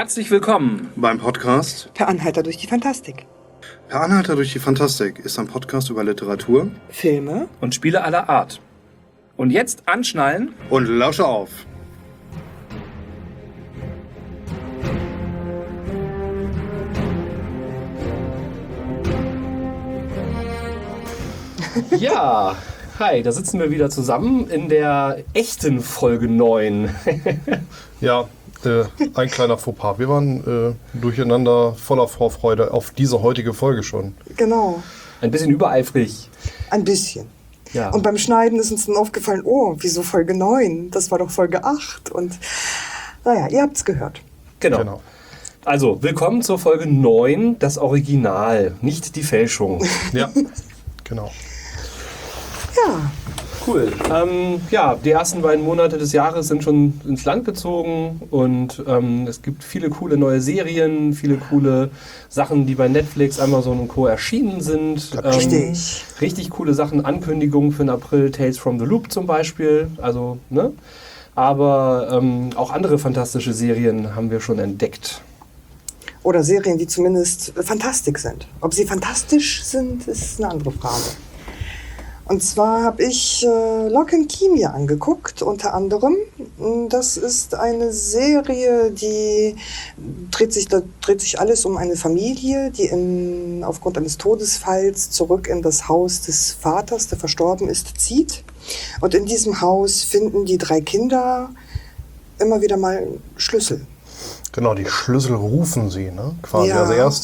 Herzlich willkommen beim Podcast Per Anhalter durch die Fantastik. Per Anhalter durch die Fantastik ist ein Podcast über Literatur, Filme und Spiele aller Art. Und jetzt anschnallen und lausche auf. Ja, hi, da sitzen wir wieder zusammen in der echten Folge 9. Ja, ein kleiner Fauxpas. Wir waren durcheinander voller Vorfreude auf diese heutige Folge schon. Genau, Ein bisschen übereifrig. ein bisschen. Ja. Und beim Schneiden ist uns dann aufgefallen, oh, wieso Folge 9? Das war doch Folge 8. Und naja, ihr habt's gehört. Genau. Also, willkommen zur Folge 9, das Original, nicht die Fälschung. Ja, genau. Ja, Cool. Die ersten beiden Monate des Jahres sind schon ins Land gezogen und es gibt viele coole neue Serien, viele coole Sachen, die bei Netflix, Amazon und Co. erschienen sind. richtig. Richtig coole Sachen, Ankündigungen für den April, Tales from the Loop zum Beispiel. Also, ne? Aber auch andere fantastische Serien haben wir schon entdeckt. Oder Serien, die zumindest Fantastik sind. Ob sie fantastisch sind, ist eine andere Frage. Und zwar habe ich Lock and Key mir angeguckt, unter anderem. Das ist eine Serie, die dreht sich alles um eine Familie, die aufgrund eines Todesfalls zurück in das Haus des Vaters, der verstorben ist, zieht. Und in diesem Haus finden die 3 Kinder immer wieder mal Schlüssel. Genau, die Schlüssel rufen sie, ne? Quasi. Ja, also erst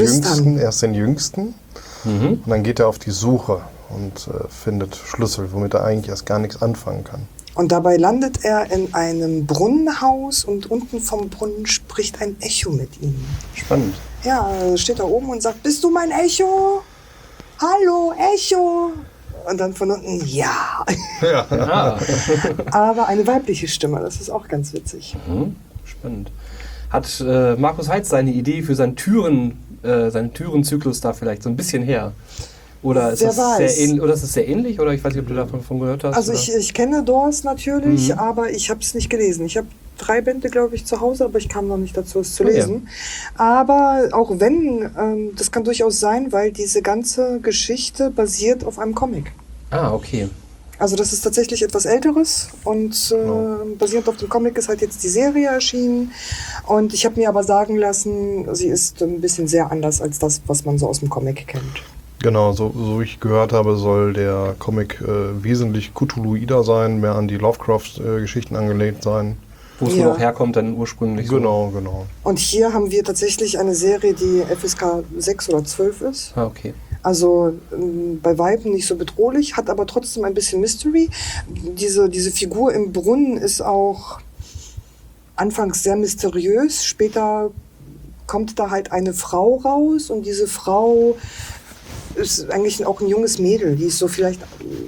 sie den Jüngsten und dann geht er auf die Suche und findet Schlüssel, womit er eigentlich erst gar nichts anfangen kann. Und dabei landet er in einem Brunnenhaus und unten vom Brunnen spricht ein Echo mit ihm. Spannend. Ja, steht da oben und sagt, bist du mein Echo? Hallo, Echo. Und dann von unten, ja. Ah. Aber eine weibliche Stimme, das ist auch ganz witzig. Spannend. Hat Markus Heitz seine Idee für seinen Türenzyklus da vielleicht so ein bisschen her? Oder ist, ist es sehr ähnlich? Oder ich weiß nicht, ob du davon gehört hast. Also oder? ich kenne Doors natürlich, aber ich habe es nicht gelesen. Ich habe 3 Bände, glaube ich, zu Hause, aber ich kam noch nicht dazu, es zu lesen. Ja. Aber auch wenn, das kann durchaus sein, weil diese ganze Geschichte basiert auf einem Comic. Ah, okay. Also das ist tatsächlich etwas Älteres und basierend auf dem Comic ist halt jetzt die Serie erschienen. Und ich habe mir aber sagen lassen, sie ist ein bisschen sehr anders als das, was man so aus dem Comic kennt. Genau, so ich gehört habe, soll der Comic wesentlich Cthulhuider sein, mehr an die Lovecraft-Geschichten angelegt sein. Wo es wohl auch herkommt, dann ursprünglich. Genau. Und hier haben wir tatsächlich eine Serie, die FSK 6 oder 12 ist. Ah, okay. Also bei Weitem nicht so bedrohlich, hat aber trotzdem ein bisschen Mystery. Diese Figur im Brunnen ist auch anfangs sehr mysteriös. Später kommt da halt eine Frau raus und diese Frau ist eigentlich auch ein junges Mädel. Die ist so vielleicht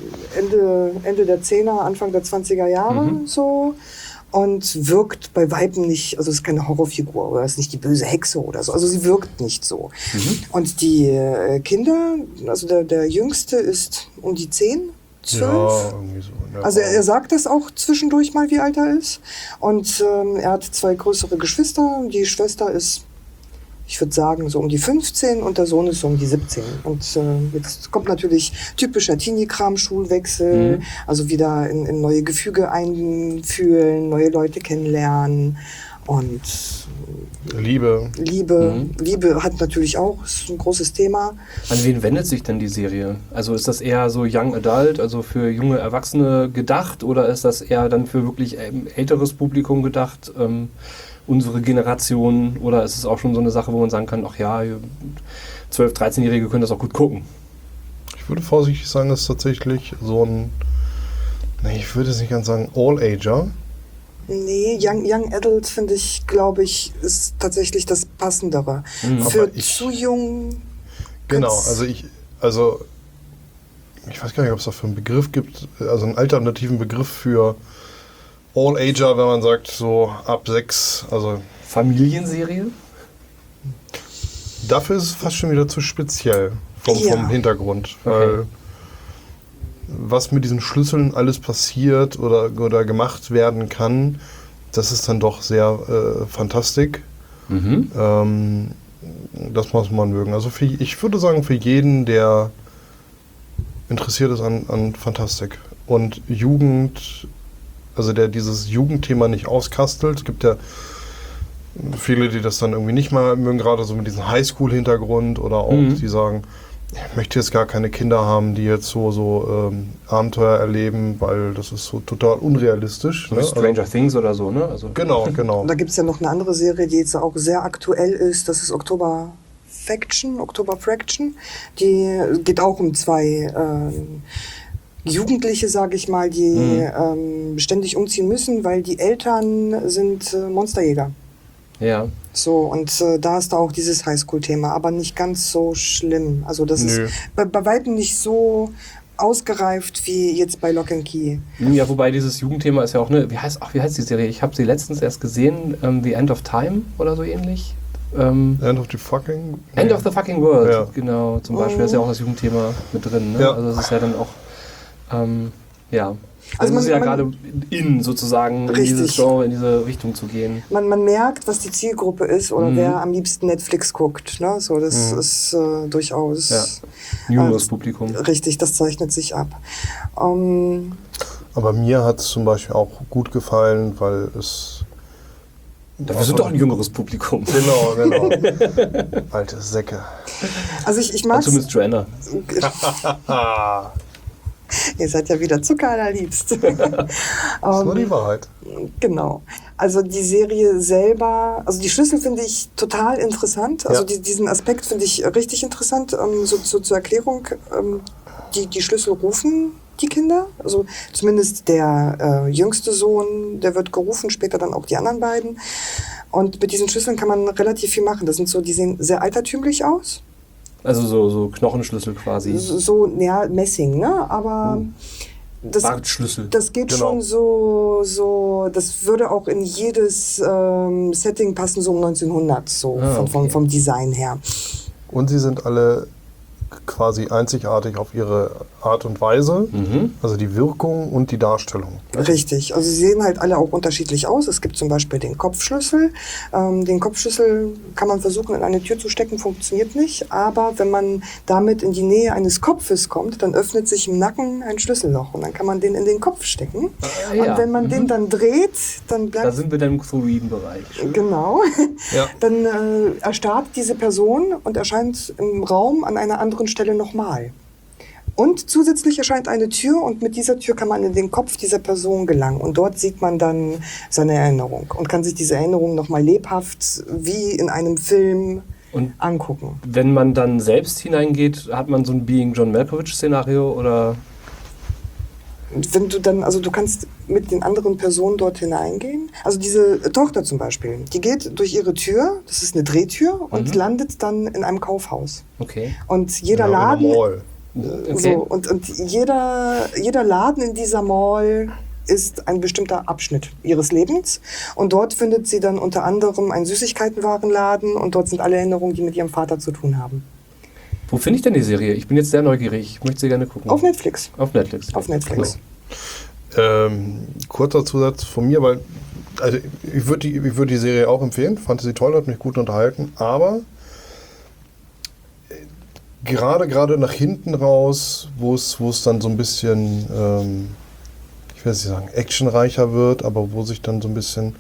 Ende der 10er, Anfang der 20er Jahre so. Und wirkt bei Weitem nicht, also ist keine Horrorfigur oder ist nicht die böse Hexe oder so. Also sie wirkt nicht so. Und die Kinder, also der Jüngste ist um die 10, 12. Ja, irgendwie so. Ja, Also er sagt das auch zwischendurch mal, wie alt er ist. Und er hat 2 größere Geschwister. Die Schwester ist, ich würde sagen, so um die 15 und der Sohn ist so um die 17. Und jetzt kommt natürlich typischer Teenie-Kram, Schulwechsel, also wieder in neue Gefüge einfühlen, neue Leute kennenlernen und Liebe. Liebe hat natürlich auch, ist ein großes Thema. An wen wendet sich denn die Serie? Also ist das eher so Young Adult, also für junge Erwachsene gedacht, oder ist das eher dann für wirklich älteres Publikum gedacht? Unsere Generation, oder ist es auch schon so eine Sache, wo man sagen kann, ach ja, 12-, 13-Jährige können das auch gut gucken? Ich würde vorsichtig sagen, es ist tatsächlich so ein, ich würde es nicht ganz sagen, All-Ager. Nee, Young Adult finde ich, glaube ich, ist tatsächlich das Passendere. Für zu jung. Genau, also ich weiß gar nicht, ob es dafür einen Begriff gibt, also einen alternativen Begriff für All-Ager, wenn man sagt, so ab 6, also... Familienserie? Dafür ist es fast schon wieder zu speziell vom Hintergrund, weil was mit diesen Schlüsseln alles passiert oder gemacht werden kann, das ist dann doch sehr fantastisch. Das muss man mögen. Also ich würde sagen, für jeden, der interessiert ist an Fantastik und Jugend, also der dieses Jugendthema nicht auskastelt. Es gibt ja viele, die das dann irgendwie nicht mal mögen, gerade so mit diesem Highschool-Hintergrund oder auch, die sagen, ich möchte jetzt gar keine Kinder haben, die jetzt so Abenteuer erleben, weil das ist so total unrealistisch. Ne? Stranger Things oder so, ne? Also Genau. Und da gibt es ja noch eine andere Serie, die jetzt auch sehr aktuell ist. Das ist Oktober Fraction. Die geht auch um zwei Jugendliche, sage ich mal, die ständig umziehen müssen, weil die Eltern sind Monsterjäger. Ja. So, und da hast du auch dieses Highschool-Thema, aber nicht ganz so schlimm. Also das ist bei weitem nicht so ausgereift wie jetzt bei Lock and Key. Ja, wobei dieses Jugendthema ist ja auch, ne, wie heißt die Serie? Ich habe sie letztens erst gesehen, The End of Time oder so ähnlich. End of the Fucking... End of the Fucking World, Ja. Genau, zum Beispiel, ist ja auch das Jugendthema mit drin. Ne? Ja. Also das ist ja dann auch, ja. Also das ist ja man- gerade sozusagen in dieses Richtig. Genre, in diese Richtung zu gehen. Man merkt, was die Zielgruppe ist oder wer am liebsten Netflix guckt. Ne? So, das ist durchaus Ja. Jüngeres Publikum. richtig, das zeichnet sich ab. Aber mir hat es zum Beispiel auch gut gefallen, weil es... Wir sind doch ein jüngeres Publikum. Genau. Alte Säcke. Also ich mag Zumindest Joanna. Ihr seid ja wieder Zucker allerliebst. Das ist nur die Wahrheit. Genau. Also die Serie selber, also die Schlüssel finde ich total interessant. Also Ja. diesen Aspekt finde ich richtig interessant. So zur Erklärung, die Schlüssel rufen die Kinder. Also zumindest der jüngste Sohn, der wird gerufen, später dann auch die anderen beiden. Und mit diesen Schlüsseln kann man relativ viel machen. Die sehen sehr altertümlich aus. Also so Knochenschlüssel quasi. So, ja, Messing, ne? Aber Bartschlüssel. das geht Genau. schon so, das würde auch in jedes Setting passen, so um 1900, so vom Design her. Und sie sind alle quasi einzigartig auf ihre Art und Weise, also die Wirkung und die Darstellung. Richtig, also sie sehen halt alle auch unterschiedlich aus. Es gibt zum Beispiel den Kopfschlüssel. Den Kopfschlüssel kann man versuchen, in eine Tür zu stecken, funktioniert nicht. Aber wenn man damit in die Nähe eines Kopfes kommt, dann öffnet sich im Nacken ein Schlüsselloch und dann kann man den in den Kopf stecken. Ja. Und wenn man den dann dreht, dann bleibt... Da sind wir dann im Cthulhuiden-Bereich. Genau. Ja. Dann erstarrt diese Person und erscheint im Raum an einer anderen Stelle nochmal. Und zusätzlich erscheint eine Tür und mit dieser Tür kann man in den Kopf dieser Person gelangen. Und dort sieht man dann seine Erinnerung und kann sich diese Erinnerung nochmal lebhaft wie in einem Film Und angucken. wenn man dann selbst hineingeht, hat man so ein Being John Malkovich-Szenario oder... Wenn du dann, also du kannst mit den anderen Personen dort hineingehen. Also diese Tochter zum Beispiel, die geht durch ihre Tür, das ist eine Drehtür, und landet dann in einem Kaufhaus. Okay. Und jeder Ja, in Laden, der Mall. so, und jeder Laden in dieser Mall ist ein bestimmter Abschnitt ihres Lebens. Und dort findet sie dann unter anderem einen Süßigkeitenwarenladen und dort sind alle Erinnerungen, die mit ihrem Vater zu tun haben. Wo finde ich denn die Serie? Ich bin jetzt sehr neugierig. Ich möchte sie gerne gucken. Auf Netflix. Auf Netflix. Auf Netflix. Kurzer Zusatz von mir, weil also ich würd die Serie auch empfehlen, fand sie toll, hat mich gut unterhalten, aber gerade nach hinten raus, wo es dann so ein bisschen, ich will nicht sagen, actionreicher wird, aber wo sich dann so ein bisschen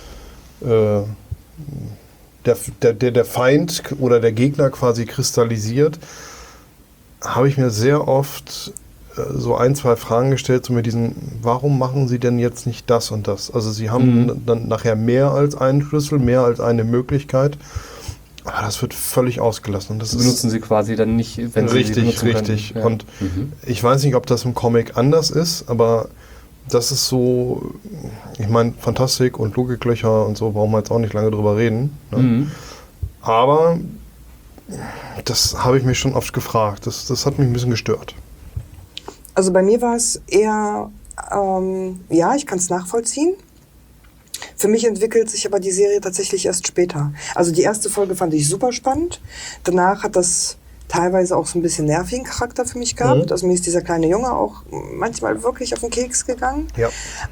der Feind oder der Gegner quasi kristallisiert, habe ich mir sehr oft so ein, zwei Fragen gestellt, so mit diesen, warum machen sie denn jetzt nicht das und das? Also sie haben dann nachher mehr als einen Schlüssel, mehr als eine Möglichkeit, aber das wird völlig ausgelassen. Und das Benutzen sie quasi dann nicht, wenn sie sie benutzen richtig. können. Ja. Und ich weiß nicht, ob das im Comic anders ist, aber das ist so, ich meine, Fantastik und Logiklöcher und so, brauchen wir jetzt auch nicht lange drüber reden. Ne? Aber das habe ich mich schon oft gefragt. Das hat mich ein bisschen gestört. Also bei mir war es eher, ja, ich kann es nachvollziehen. Für mich entwickelt sich aber die Serie tatsächlich erst später. Also die erste Folge fand ich super spannend. Danach hat das teilweise auch so ein bisschen nervigen Charakter für mich gehabt. Mhm. Also mir ist dieser kleine Junge auch manchmal wirklich auf den Keks gegangen. Ja.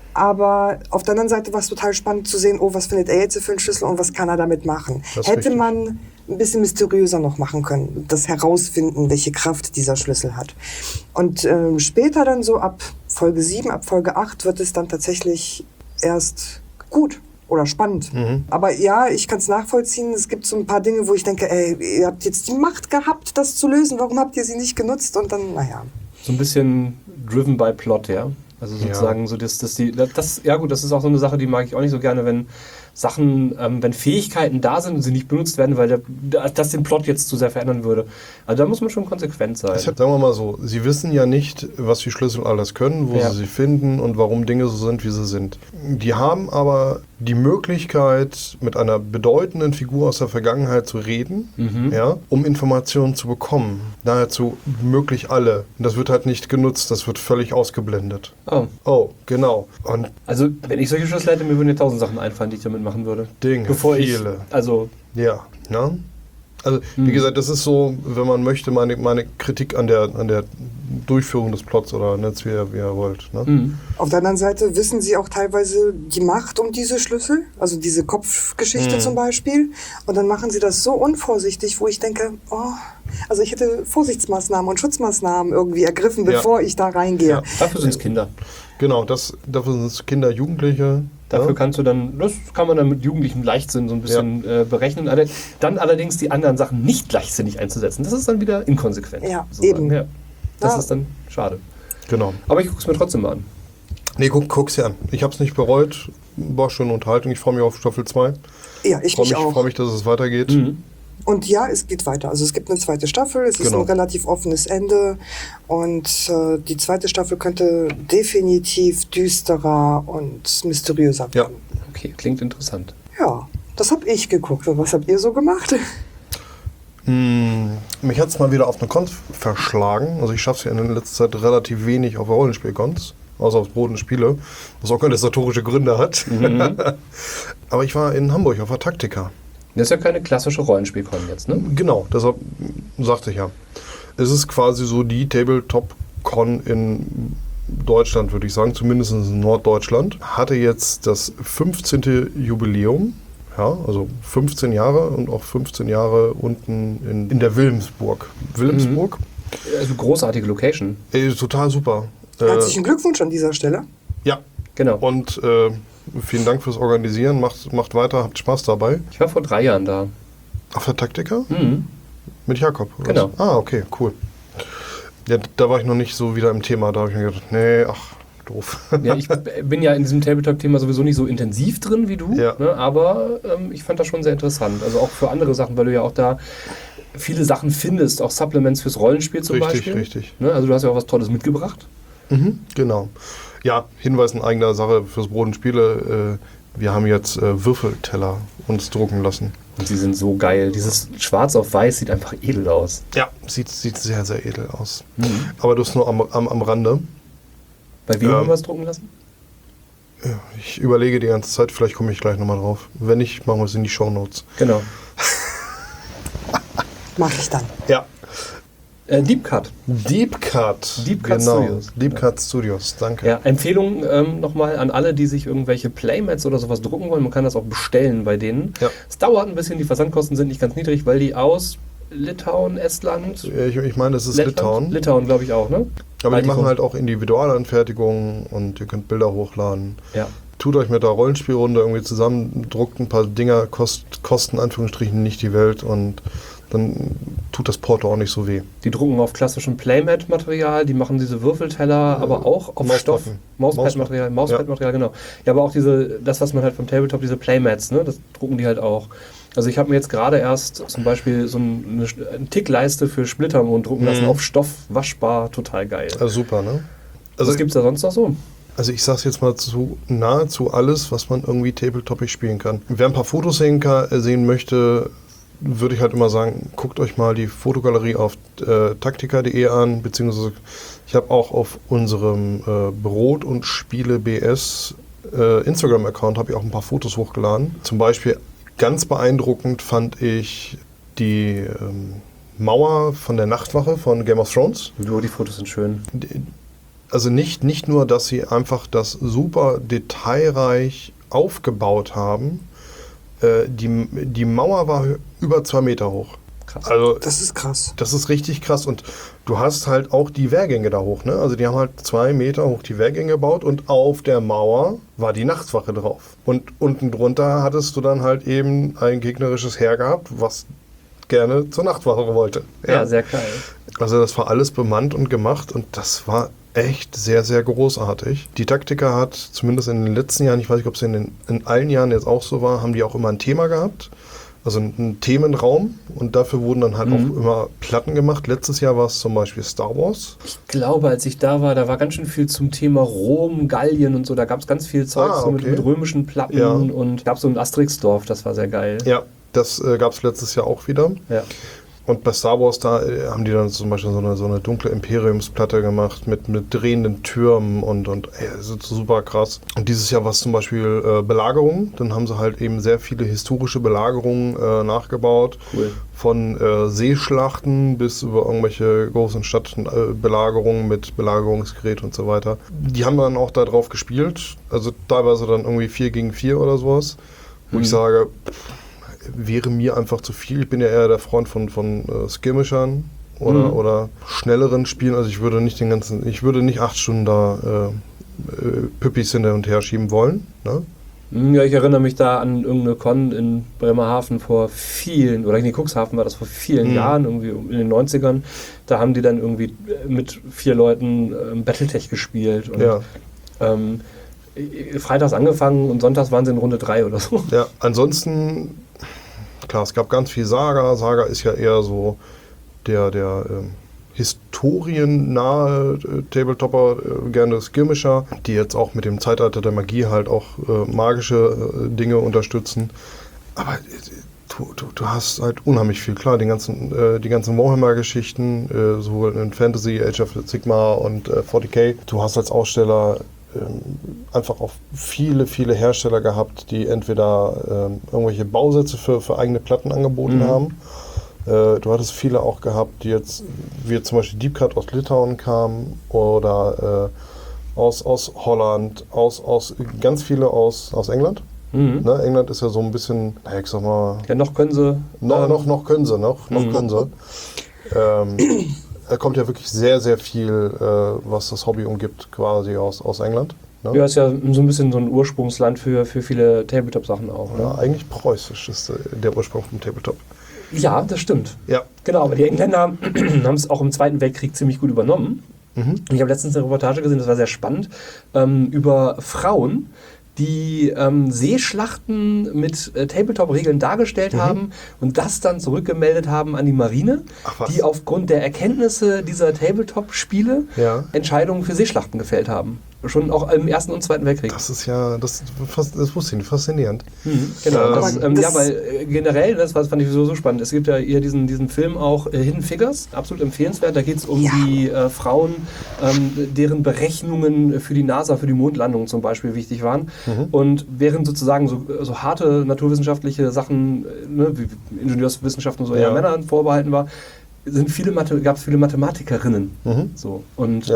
Aber auf der anderen Seite war es total spannend zu sehen, was findet er jetzt für einen Schlüssel und was kann er damit machen. Das ist Hätte richtig. man ein bisschen mysteriöser noch machen können, das herausfinden, welche Kraft dieser Schlüssel hat. Und später dann so ab Folge 7, ab Folge 8 wird es dann tatsächlich erst gut oder spannend. Mhm. Aber ja, ich kann es nachvollziehen. Es gibt so ein paar Dinge, wo ich denke, ey, ihr habt jetzt die Macht gehabt, das zu lösen. Warum habt ihr sie nicht genutzt? Und dann, naja. So ein bisschen driven by plot, ja. Also sozusagen so, das ja gut, das ist auch so eine Sache, die mag ich auch nicht so gerne, wenn Sachen, wenn Fähigkeiten da sind und sie nicht benutzt werden, weil das den Plot jetzt zu sehr verändern würde. Also da muss man schon konsequent sein. Sagen wir mal so, sie wissen ja nicht, was die Schlüssel alles können, wo sie finden und warum Dinge so sind, wie sie sind. Die haben aber die Möglichkeit, mit einer bedeutenden Figur aus der Vergangenheit zu reden, ja, um Informationen zu bekommen. Nahezu möglich alle. Und das wird halt nicht genutzt, das wird völlig ausgeblendet. Oh, genau. Und also wenn ich solche Schlüssel hätte, mir würden ja 1000 Sachen einfallen, die ich damit machen würde. Dinge, viele. Ja, ne? Also, wie gesagt, das ist so, wenn man möchte, meine Kritik an der Durchführung des Plots oder nennt es wie ihr wollt. Ne? Auf der anderen Seite wissen sie auch teilweise die Macht um diese Schlüssel, also diese Kopfgeschichte zum Beispiel. Und dann machen sie das so unvorsichtig, wo ich denke, also ich hätte Vorsichtsmaßnahmen und Schutzmaßnahmen irgendwie ergriffen, bevor ich da reingehe. Ja, dafür sind es Kinder. Genau, dafür sind es Kinder, Jugendliche. Dafür kannst du dann, das kann man dann mit jugendlichem Leichtsinn so ein bisschen berechnen. Dann allerdings die anderen Sachen nicht leichtsinnig einzusetzen. Das ist dann wieder inkonsequent. Ja, sozusagen. eben. Ja. Das Ja. ist dann schade. Genau. Aber ich gucke es mir trotzdem mal an. Nee, guck's dir an. Ich hab's nicht bereut. War schöne Unterhaltung. Ich freue mich auf Staffel 2. Ja, ich mich auch. freue mich, dass es weitergeht. Und ja, es geht weiter. Also es gibt eine zweite Staffel, es ist ein relativ offenes Ende und die zweite Staffel könnte definitiv düsterer und mysteriöser werden. Okay, klingt interessant. Ja, das habe ich geguckt. Und was habt ihr so gemacht? Mich hat es mal wieder auf eine Cons verschlagen. Also ich schaffe es ja in der letzten Zeit relativ wenig auf Rollenspiel-Cons. Außer aufs Brot und Spiele, was auch organisatorische Gründe hat. Aber ich war in Hamburg auf der Taktika. Das ist ja keine klassische Rollenspielcon jetzt, ne? Genau, deshalb sagte ich ja. Es ist quasi so die Tabletop-Con in Deutschland, würde ich sagen, zumindest in Norddeutschland. Hatte jetzt das 15. Jubiläum, ja, also 15 Jahre und auch 15 Jahre unten in der Wilhelmsburg. Wilhelmsburg? Also großartige Location. Total super. Herzlichen Glückwunsch an dieser Stelle. Ja, genau. Und vielen Dank fürs Organisieren. Macht weiter, habt Spaß dabei. Ich war vor 3 Jahren da. Auf der Taktika? Mit Jakob? Oder Genau. was? Ah, okay, cool. Ja, da war ich noch nicht so wieder im Thema. Da habe ich mir gedacht, nee, ach, doof. Ja, ich bin ja in diesem Tabletop-Thema sowieso nicht so intensiv drin wie du, Ja. ne, aber ich fand das schon sehr interessant. Also auch für andere Sachen, weil du ja auch da viele Sachen findest, auch Supplements fürs Rollenspiel zum Beispiel. Richtig. Ne, also du hast ja auch was Tolles mitgebracht. Genau. Ja, Hinweis in eigener Sache fürs Brot und Spiele. Wir haben jetzt Würfelteller uns drucken lassen. Und sie sind so geil. Dieses Schwarz auf Weiß sieht einfach edel aus. Ja, sieht sehr, sehr edel aus. Aber das nur am Rande. Bei wem haben wir es drucken lassen? Ich überlege die ganze Zeit, vielleicht komme ich gleich nochmal drauf. Wenn nicht, machen wir es in die Shownotes. Genau. Mach ich dann. Ja. Deep Cut. Deep Cut Studios. Deep Cut Studios, danke. Ja, Empfehlung nochmal an alle, die sich irgendwelche Playmats oder sowas drucken wollen. Man kann das auch bestellen bei denen. Ja. Es dauert ein bisschen, die Versandkosten sind nicht ganz niedrig, weil die aus Litauen, Estland... Ich meine, das ist Litauen. Litauen, glaube ich auch, ne? Aber die machen halt auch Individualanfertigungen und ihr könnt Bilder hochladen. Ja. Tut euch mit der Rollenspielrunde irgendwie zusammen, druckt ein paar Dinger, kosten in Anführungsstrichen nicht die Welt und dann tut das Porto auch nicht so weh. Die drucken auf klassischem Playmat-Material, die machen diese Würfelteller, aber auch auf Stoff. Mauspad-Material, genau. Ja, aber auch das, was man halt vom Tabletop, diese Playmats, ne, das drucken die halt auch. Also ich habe mir jetzt gerade erst zum Beispiel so eine Tickleiste für Splittermond drucken lassen, auf Stoff, waschbar, total geil. Also super, ne? Also was gibt's da sonst noch so? Also ich sag's jetzt mal zu nahezu alles, was man irgendwie tabletopig spielen kann. Wer ein paar Fotos sehen möchte, würde ich halt immer sagen, guckt euch mal die Fotogalerie auf taktika.de an, beziehungsweise ich habe auch auf unserem Brot und Spiele BS Instagram-Account habe ich auch ein paar Fotos hochgeladen. Zum Beispiel ganz beeindruckend fand ich die Mauer von der Nachtwache von Game of Thrones. Die Fotos sind schön. Also nicht nur, dass sie einfach das super detailreich aufgebaut haben, die Mauer war über 2 Meter hoch. Krass. Also Das ist krass. das ist richtig krass und du hast halt auch die Wehrgänge da hoch, ne? Also die haben halt 2 Meter hoch die Wehrgänge gebaut und auf der Mauer war die Nachtwache drauf. Und unten drunter hattest du dann halt eben ein gegnerisches Heer gehabt, was gerne zur Nachtwache wollte. Ja, sehr geil. Also das war alles bemannt und gemacht und das war echt sehr, sehr großartig. Die Taktika hat zumindest in den letzten Jahren, ich weiß nicht, ob es in allen Jahren jetzt auch so war, haben die auch immer ein Thema gehabt. Also einen Themenraum und dafür wurden dann halt auch immer Platten gemacht. Letztes Jahr war es zum Beispiel Star Wars. Ich glaube, als ich da war ganz schön viel zum Thema Rom, Gallien und so. Da gab es ganz viel Zeug so okay. mit römischen Platten Ja. und gab so ein Asterix-Dorf, das war sehr geil. Ja, das gab es letztes Jahr auch wieder. Ja. Und bei Star Wars, da haben die dann zum Beispiel so eine dunkle Imperiumsplatte gemacht mit drehenden Türmen und das ist super krass. Und dieses Jahr war es zum Beispiel Belagerung. Dann haben sie halt eben sehr viele historische Belagerungen nachgebaut. Cool. Von Seeschlachten bis über irgendwelche großen Stadtbelagerungen mit Belagerungsgerät und so weiter. Die haben dann auch da drauf gespielt. Also teilweise dann irgendwie 4 gegen 4 oder sowas. Wo ich sage, wäre mir einfach zu viel. Ich bin ja eher der Freund von Skirmishern oder schnelleren Spielen. Also ich würde nicht 8 Stunden da Püppis hin und her schieben wollen. Ne? Ja, ich erinnere mich da an irgendeine Con in Bremerhaven vor vielen, oder in Cuxhaven war das vor vielen Jahren, irgendwie in den 90ern. Da haben die dann irgendwie mit 4 Leuten Battletech gespielt. Und, Ja. Freitags angefangen und sonntags waren sie in Runde 3 oder so. Ja, ansonsten, klar, es gab ganz viel Saga. Saga ist ja eher so der historiennahe Tabletopper, gerne Skirmisher, die jetzt auch mit dem Zeitalter der Magie halt auch magische Dinge unterstützen. Aber du hast halt unheimlich viel. Klar, die ganzen Warhammer-Geschichten, sowohl in Fantasy, Age of Sigmar und 40k. Du hast als Aussteller einfach auch viele, viele Hersteller gehabt, die entweder irgendwelche Bausätze für eigene Platten angeboten haben. Du hattest viele auch gehabt, die jetzt, wie zum Beispiel Deep Cut aus Litauen kamen oder aus Holland, ganz viele aus England. Ne, England ist ja so ein bisschen, ich sag mal... Ja, noch können sie... Noch können sie. Da kommt ja wirklich sehr, sehr viel, was das Hobby umgibt, quasi aus England. Ne? Ja, ist ja so ein bisschen so ein Ursprungsland für viele Tabletop-Sachen auch. Ne? Ja, eigentlich preußisch ist der Ursprung vom Tabletop. Ja, das stimmt. Ja. Genau, aber die Engländer haben es auch im Zweiten Weltkrieg ziemlich gut übernommen. Ich habe letztens eine Reportage gesehen, das war sehr spannend, über Frauen, die Seeschlachten mit Tabletop-Regeln dargestellt haben und das dann zurückgemeldet haben an die Marine, die aufgrund der Erkenntnisse dieser Tabletop-Spiele Entscheidungen für Seeschlachten gefällt haben. Schon auch im Ersten und Zweiten Weltkrieg. Das ist ja, das wusste ich nicht, faszinierend. Genau, weil generell, das fand ich so spannend. Es gibt ja hier diesen Film auch Hidden Figures, absolut empfehlenswert. Da geht es um die Frauen, deren Berechnungen für die NASA, für die Mondlandung zum Beispiel wichtig waren. Und während sozusagen so harte naturwissenschaftliche Sachen, wie Ingenieurswissenschaften so eher Männern vorbehalten war, gab es viele Mathematikerinnen. So. Und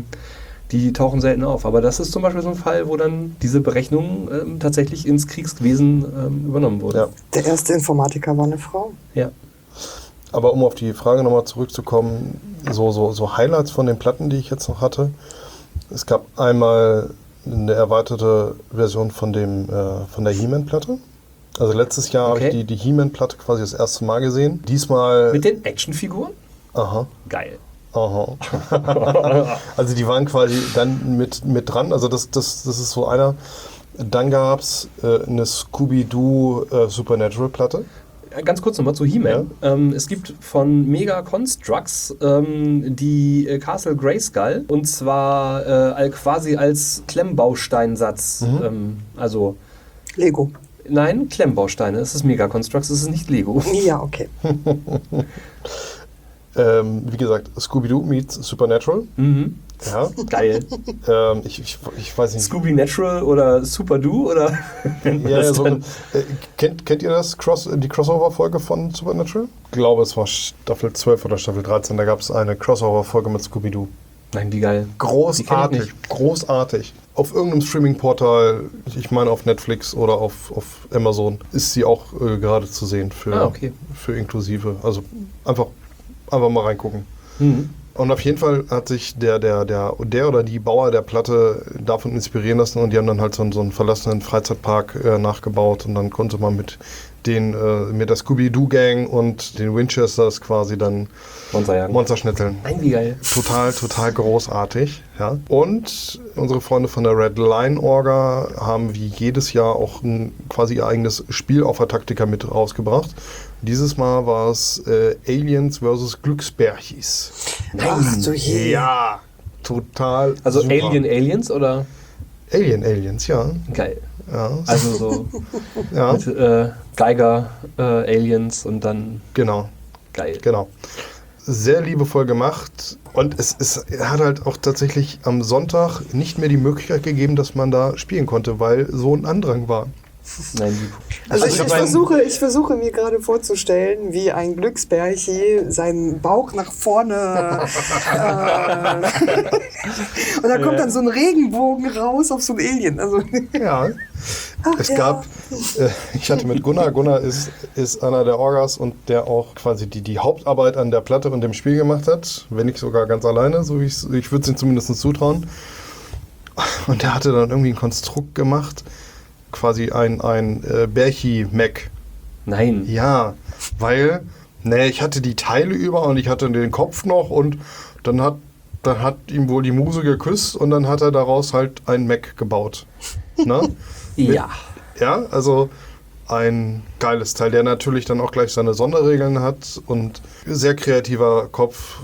die tauchen selten auf. Aber das ist zum Beispiel so ein Fall, wo dann diese Berechnungen tatsächlich ins Kriegswesen übernommen wurden. Ja. Der erste Informatiker war eine Frau. Ja. Aber um auf die Frage nochmal zurückzukommen, so Highlights von den Platten, die ich jetzt noch hatte. Es gab einmal eine erweiterte Version von der He-Man-Platte. Also letztes Jahr habe ich die He-Man-Platte quasi das erste Mal gesehen. Diesmal... Mit den Actionfiguren? Aha. Geil. Aha. Also die waren quasi dann mit dran. Also das ist so einer. Dann gab es eine Scooby-Doo Supernatural-Platte. Ganz kurz nochmal zu He-Man. Ja. Es gibt von Mega Constructs die Castle Grayskull und zwar quasi als Klemmbausteinsatz. Also Lego. Nein, Klemmbausteine. Es ist Mega Constructs, es ist nicht Lego. Ja, okay. Wie gesagt, Scooby-Doo meets Supernatural. Ja. Geil. Ich weiß nicht. Scooby Natural oder Super Do oder? Ja, kennt ihr das die Crossover-Folge von Supernatural? Ich glaube, es war Staffel 12 oder Staffel 13. Da gab es eine Crossover-Folge mit Scooby-Doo. Nein, wie geil. Großartig, großartig. Auf irgendeinem Streaming-Portal, ich meine auf Netflix oder auf Amazon, ist sie auch gerade zu sehen für inklusive. Also einfach mal reingucken. Mhm. Und auf jeden Fall hat sich der oder die Bauer der Platte davon inspirieren lassen und die haben dann halt so einen verlassenen Freizeitpark nachgebaut und dann konnte man mit der Scooby-Doo-Gang und den Winchesters quasi dann Monster schnitzeln. Nein, wie geil. Total großartig. Ja. Und unsere Freunde von der Red Line Orga haben wie jedes Jahr auch quasi ihr eigenes Spiel auf der Taktika mit rausgebracht. Dieses Mal war es Aliens vs. Glücksbärchis. Ach du je. Ja, total Also super. Aliens oder? Aliens, ja. Geil. Ja. Also so Ja, mit Geiger, Aliens und dann genau. geil. Genau. Sehr liebevoll gemacht und es hat halt auch tatsächlich am Sonntag nicht mehr die Möglichkeit gegeben, dass man da spielen konnte, weil so ein Andrang war. Nein, Also ich ich versuche mir gerade vorzustellen, wie ein Glücksbärchi seinen Bauch nach vorne und da kommt dann so ein Regenbogen raus auf so ein Alien. Also, Ja. Ich hatte mit Gunnar ist einer der Orgas und der auch quasi die Hauptarbeit an der Platte und dem Spiel gemacht hat, wenn nicht sogar ganz alleine, so wie ich würde es ihm zumindest zutrauen. Und der hatte dann irgendwie ein Konstrukt gemacht, quasi ein Bärchi-Mac. Nein. Ja, weil, ich hatte die Teile über und ich hatte den Kopf noch und dann hat ihm wohl die Muse geküsst und dann hat er daraus halt ein Mac gebaut. Ne? Ja. Ja, also ein geiles Teil, der natürlich dann auch gleich seine Sonderregeln hat und sehr kreativer Kopf,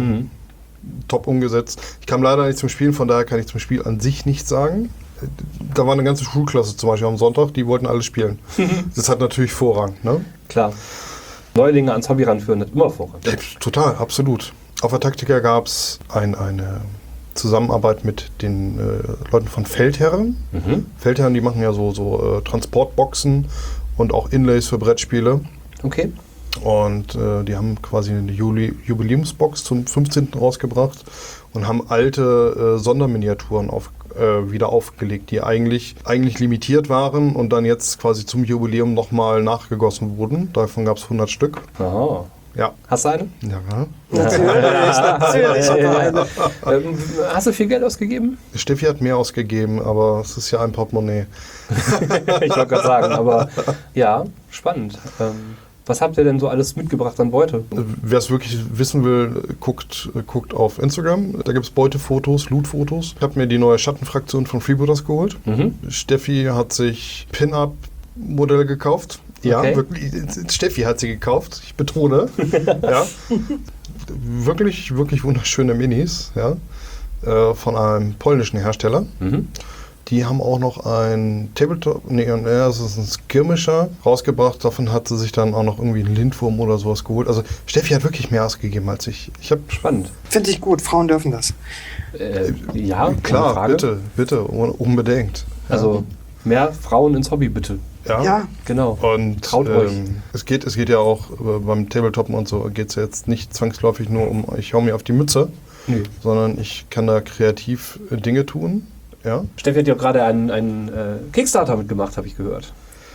top umgesetzt. Ich kam leider nicht zum Spielen, von daher kann ich zum Spiel an sich nichts sagen. Da war eine ganze Schulklasse zum Beispiel am Sonntag, die wollten alle spielen. Das hat natürlich Vorrang, ne? Klar. Neulinge ans Hobby ranführen hat immer Vorrang. Ja, total, absolut. Auf der Taktika gab es eine Zusammenarbeit mit den Leuten von Feldherren. Feldherren, die machen ja so Transportboxen und auch Inlays für Brettspiele. Okay. Und die haben quasi eine Jubiläumsbox zum 15. rausgebracht und haben alte Sonderminiaturen wieder aufgelegt, die eigentlich limitiert waren und dann jetzt quasi zum Jubiläum nochmal nachgegossen wurden. Davon gab es 100 Stück. Aha. Ja. Hast du eine? Ja. natürlich hat er eine. Hast du viel Geld ausgegeben? Steffi hat mehr ausgegeben, aber es ist ja ein Portemonnaie. Ich wollte gerade sagen, aber ja, spannend. Was habt ihr denn so alles mitgebracht an Beute? Wer es wirklich wissen will, guckt auf Instagram. Da gibt es Beutefotos, Lootfotos. Ich habe mir die neue Schattenfraktion von Freebooters geholt. Steffi hat sich Pin-Up-Modelle gekauft. Ja, Okay. wirklich. Steffi hat sie gekauft, ich betone. Ja. Wirklich wunderschöne Minis, ja, von einem polnischen Hersteller. Die haben auch noch ein Tabletop, das ist ein Skirmisher rausgebracht. Davon hat sie sich dann auch noch irgendwie einen Lindwurm oder sowas geholt. Also Steffi hat wirklich mehr ausgegeben als ich. Spannend. Finde ich gut, Frauen dürfen das. Ja, klar, ohne Frage. bitte, unbedingt. Also mehr Frauen ins Hobby, bitte. Ja. Genau. Und Traut euch. es geht ja auch beim Tabletop und so geht es ja jetzt nicht zwangsläufig nur um, ich hau mir auf die Mütze, Nee. sondern ich kann da kreativ Dinge tun. Ja, Steffi hat ja auch gerade einen Kickstarter mitgemacht, habe ich gehört.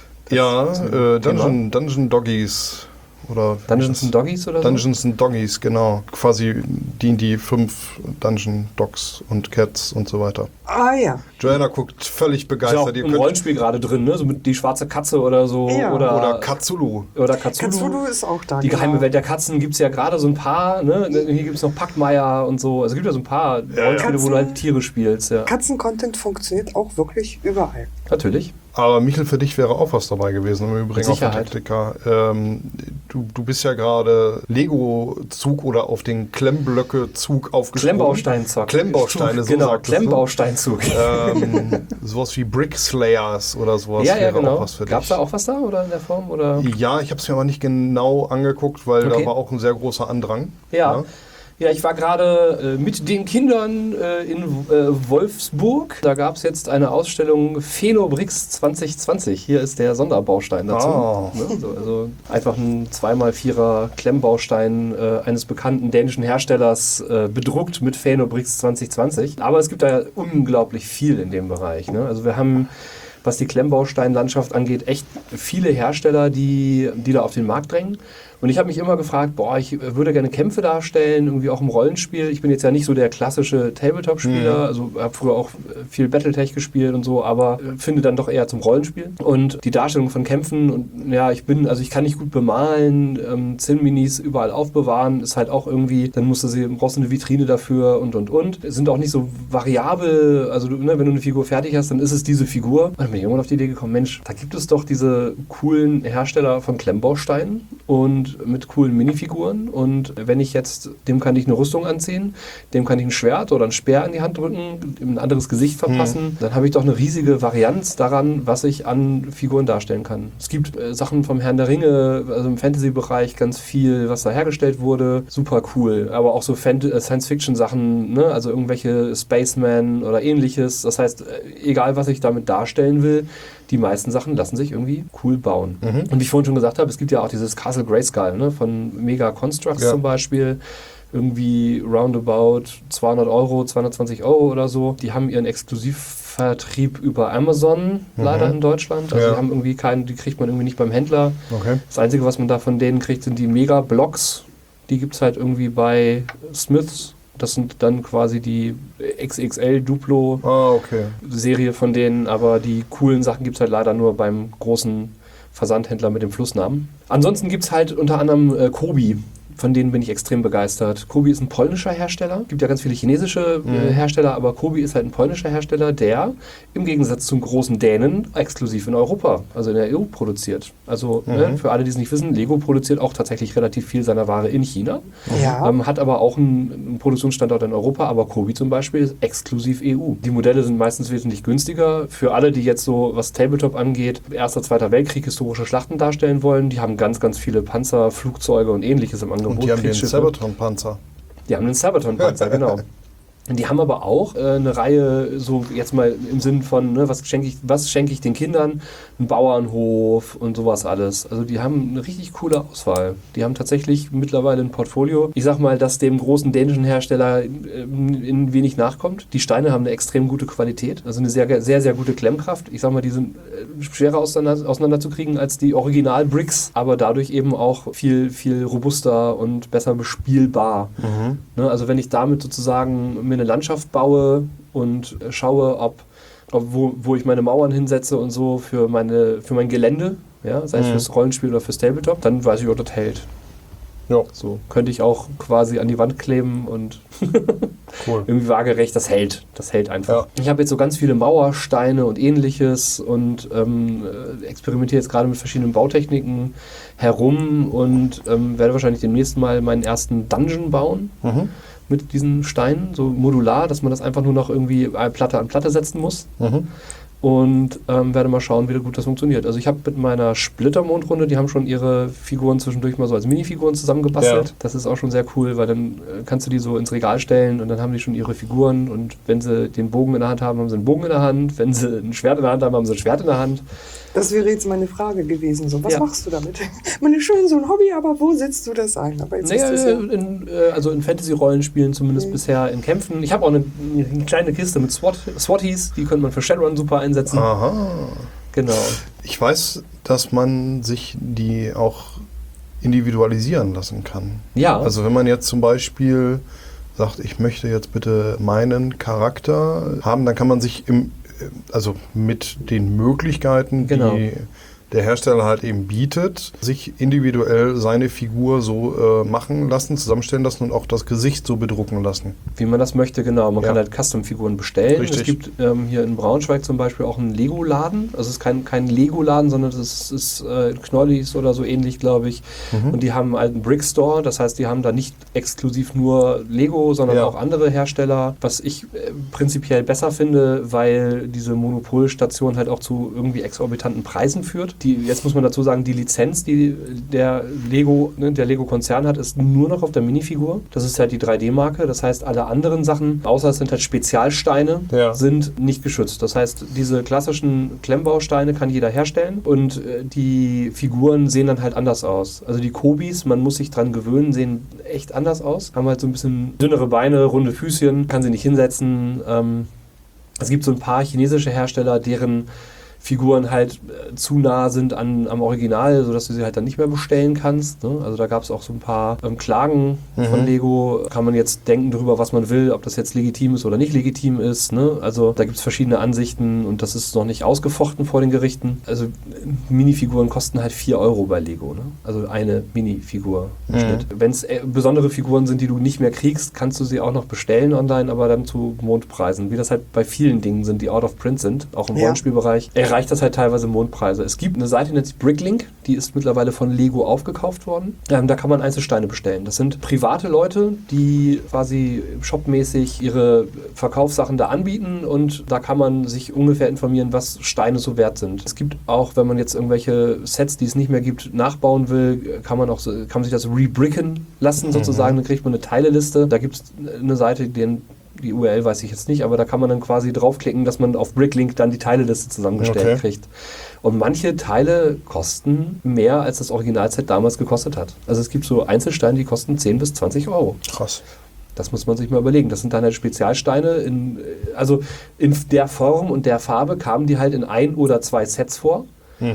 Dungeon Doggies. Oder Dungeons and Doggies oder so? Dungeons and Doggies, genau. Quasi die 5 Dungeon Dogs und Cats und so weiter. Ah ja. Joanna guckt völlig Ist ja auch begeistert. Ihr im könnt, Rollenspiel gerade drin, ne? So mit die schwarze Katze oder so. Ja. oder Cthulhu. Oder Cthulhu. Cthulhu ist auch da. Die geheime genau. Welt der Katzen gibt es ja gerade so ein paar. Ne? Hier gibt es noch Packmeier und so. Also es gibt ja so ein paar Rollenspiele, wo du halt Tiere spielst. Ja. Katzencontent funktioniert auch wirklich überall. Natürlich. Aber Michel, für dich wäre auch was dabei gewesen im Übrigen auf der Sicherheit. Taktika. Du bist ja gerade Lego-Zug oder auf den Klemmblöcke-Zug aufgesprungen. Klemmbaustein-Zug. Klemmbausteine, so Genau, sagtest du. Klemmbausteinzug. Sowas wie Brick Slayers oder sowas Ja, wäre genau. auch was für dich. Gab es da auch was da oder in der Form? Oder? Ja, ich habe es mir aber nicht genau angeguckt, weil Okay. da war auch ein sehr großer Andrang. Ja. Ja, ich war gerade mit den Kindern in Wolfsburg. Da gab es jetzt eine Ausstellung Phenobrix 2020. Hier ist der Sonderbaustein dazu. Oh. Ne? Also einfach ein 2x4er Klemmbaustein eines bekannten dänischen Herstellers bedruckt mit Phenobrix 2020. Aber es gibt da unglaublich viel in dem Bereich. Ne? Also wir haben, was die Klemmbausteinlandschaft angeht, echt viele Hersteller, die da auf den Markt drängen. Und ich habe mich immer gefragt, ich würde gerne Kämpfe darstellen, irgendwie auch im Rollenspiel. Ich bin jetzt ja nicht so der klassische Tabletop-Spieler, also habe früher auch viel Battletech gespielt und so, aber finde dann doch eher zum Rollenspiel. Und die Darstellung von Kämpfen und ja, ich kann nicht gut bemalen, Zinnminis überall aufbewahren, ist halt auch irgendwie, dann brauchst du eine Vitrine dafür und. Sind auch nicht so variabel, also wenn du eine Figur fertig hast, dann ist es diese Figur. Und dann bin ich irgendwann auf die Idee gekommen, Mensch, da gibt es doch diese coolen Hersteller von Klemmbausteinen und mit coolen Minifiguren, und wenn ich jetzt, dem kann ich eine Rüstung anziehen, dem kann ich ein Schwert oder ein Speer in die Hand drücken, ein anderes Gesicht verpassen, dann habe ich doch eine riesige Varianz daran, was ich an Figuren darstellen kann. Es gibt Sachen vom Herrn der Ringe, also im Fantasy-Bereich ganz viel, was da hergestellt wurde, super cool, aber auch so Science-Fiction-Sachen, ne? Also irgendwelche Spacemen oder ähnliches, das heißt, egal was ich damit darstellen will, die meisten Sachen lassen sich irgendwie cool bauen. Und wie ich vorhin schon gesagt habe, es gibt ja auch dieses Castle Grayskull, ne, von Mega Constructs zum Beispiel, irgendwie roundabout 200 Euro, 220 Euro oder so. Die haben ihren Exklusivvertrieb über Amazon leider in Deutschland. Also die haben irgendwie die kriegt man irgendwie nicht beim Händler. Okay. Das Einzige, was man da von denen kriegt, sind die Mega-Blocks. Die gibt es halt irgendwie bei Smiths. Das sind dann quasi die XXL-Duplo-Serie von denen, aber die coolen Sachen gibt es halt leider nur beim großen Versandhändler mit dem Flussnamen. Ansonsten gibt es halt unter anderem Kobi. Von denen bin ich extrem begeistert. Kobi ist ein polnischer Hersteller. Es gibt ja ganz viele chinesische Hersteller, aber Kobi ist halt ein polnischer Hersteller, der im Gegensatz zum großen Dänen exklusiv in Europa, also in der EU, produziert. Also für alle, die es nicht wissen, Lego produziert auch tatsächlich relativ viel seiner Ware in China. Ja. Hat aber auch einen Produktionsstandort in Europa, aber Kobi zum Beispiel ist exklusiv EU. Die Modelle sind meistens wesentlich günstiger. Für alle, die jetzt so, was Tabletop angeht, Erster, Zweiter Weltkrieg, historische Schlachten darstellen wollen, die haben ganz, ganz viele Panzer, Flugzeuge und ähnliches im Angebot. Und die haben den Sabaton-Panzer. Die haben den Sabaton-Panzer, genau. Die haben aber auch eine Reihe, so jetzt mal im Sinn von, ne, was schenke ich den Kindern? Ein Bauernhof und sowas alles. Also die haben eine richtig coole Auswahl. Die haben tatsächlich mittlerweile ein Portfolio, ich sag mal, das dem großen dänischen Hersteller in wenig nachkommt. Die Steine haben eine extrem gute Qualität, also eine sehr, sehr, sehr gute Klemmkraft. Ich sag mal, die sind schwerer auseinanderzukriegen als die Original-Bricks, aber dadurch eben auch viel, viel robuster und besser bespielbar. Ne, also wenn ich damit sozusagen mir eine Landschaft baue und schaue, wo ich meine Mauern hinsetze und so für mein Gelände, ja, sei es fürs Rollenspiel oder fürs Tabletop, dann weiß ich, ob das hält. Ja. So könnte ich auch quasi an die Wand kleben und cool. Irgendwie waagerecht, das hält einfach. Ja. Ich habe jetzt so ganz viele Mauersteine und ähnliches und experimentiere jetzt gerade mit verschiedenen Bautechniken herum und werde wahrscheinlich demnächst mal meinen ersten Dungeon bauen. Mit diesen Steinen, so modular, dass man das einfach nur noch irgendwie Platte an Platte setzen muss. Und werde mal schauen, wie gut das funktioniert. Also ich habe mit meiner Splittermondrunde, die haben schon ihre Figuren zwischendurch mal so als Minifiguren zusammengebastelt. Ja. Das ist auch schon sehr cool, weil dann kannst du die so ins Regal stellen und dann haben die schon ihre Figuren und wenn sie den Bogen in der Hand haben, haben sie einen Bogen in der Hand. Wenn sie ein Schwert in der Hand haben, haben sie ein Schwert in der Hand. Das wäre jetzt meine Frage gewesen. So, was machst du damit? Man ist schön so ein Hobby, aber wo setzt du das ein? Aber jetzt also in Fantasy-Rollenspielen zumindest bisher in Kämpfen. Ich habe auch eine kleine Kiste mit Swatties, die könnte man für Shadowrun super einsetzen. Aha. Genau. Ich weiß, dass man sich die auch individualisieren lassen kann. Ja. Also wenn man jetzt zum Beispiel sagt, ich möchte jetzt bitte meinen Charakter haben, dann kann man sich mit den Möglichkeiten, die der Hersteller halt eben bietet, sich individuell seine Figur so machen lassen, zusammenstellen lassen und auch das Gesicht so bedrucken lassen. Wie man das möchte, genau. Man kann halt Custom-Figuren bestellen. Richtig. Es gibt hier in Braunschweig zum Beispiel auch einen Lego-Laden. Also es ist kein Lego-Laden, sondern es ist Knollis oder so ähnlich, glaube ich. Und die haben halt einen Brick-Store. Das heißt, die haben da nicht exklusiv nur Lego, sondern auch andere Hersteller. Was ich prinzipiell besser finde, weil diese Monopolstation halt auch zu irgendwie exorbitanten Preisen führt. jetzt muss man dazu sagen, die Lizenz, die der Lego-Konzern hat, ist nur noch auf der Minifigur. Das ist halt die 3D-Marke. Das heißt, alle anderen Sachen, außer es sind halt Spezialsteine, sind nicht geschützt. Das heißt, diese klassischen Klemmbausteine kann jeder herstellen und die Figuren sehen dann halt anders aus. Also die Kobis, man muss sich dran gewöhnen, sehen echt anders aus. Haben halt so ein bisschen dünnere Beine, runde Füßchen, kann sie nicht hinsetzen. Es gibt so ein paar chinesische Hersteller, deren Figuren halt zu nah sind am Original, sodass du sie halt dann nicht mehr bestellen kannst. Ne? Also da gab es auch so ein paar Klagen von Lego. Kann man jetzt denken darüber, was man will, ob das jetzt legitim ist oder nicht legitim ist. Ne? Also da gibt es verschiedene Ansichten und das ist noch nicht ausgefochten vor den Gerichten. Also Minifiguren kosten halt 4 € bei Lego. Ne? Also eine Minifigur im Schnitt. Wenn es besondere Figuren sind, die du nicht mehr kriegst, kannst du sie auch noch bestellen online, aber dann zu Mondpreisen. Wie das halt bei vielen Dingen sind, die out of print sind, auch im Rollenspielbereich. Erreicht das halt teilweise Mondpreise. Es gibt eine Seite, die nennt sich Bricklink, die ist mittlerweile von Lego aufgekauft worden. Da kann man Einzelsteine bestellen. Das sind private Leute, die quasi shopmäßig ihre Verkaufssachen da anbieten und da kann man sich ungefähr informieren, was Steine so wert sind. Es gibt auch, wenn man jetzt irgendwelche Sets, die es nicht mehr gibt, nachbauen will, kann man sich das rebricken lassen sozusagen. Dann kriegt man eine Teileliste. Da gibt es eine Seite, die URL weiß ich jetzt nicht, aber da kann man dann quasi draufklicken, dass man auf Bricklink dann die Teileliste zusammengestellt kriegt. Und manche Teile kosten mehr, als das Originalset damals gekostet hat. Also es gibt so Einzelsteine, die kosten 10 bis 20 €. Krass. Das muss man sich mal überlegen. Das sind dann halt Spezialsteine. In der Form und der Farbe kamen die halt in 1 oder 2 Sets vor.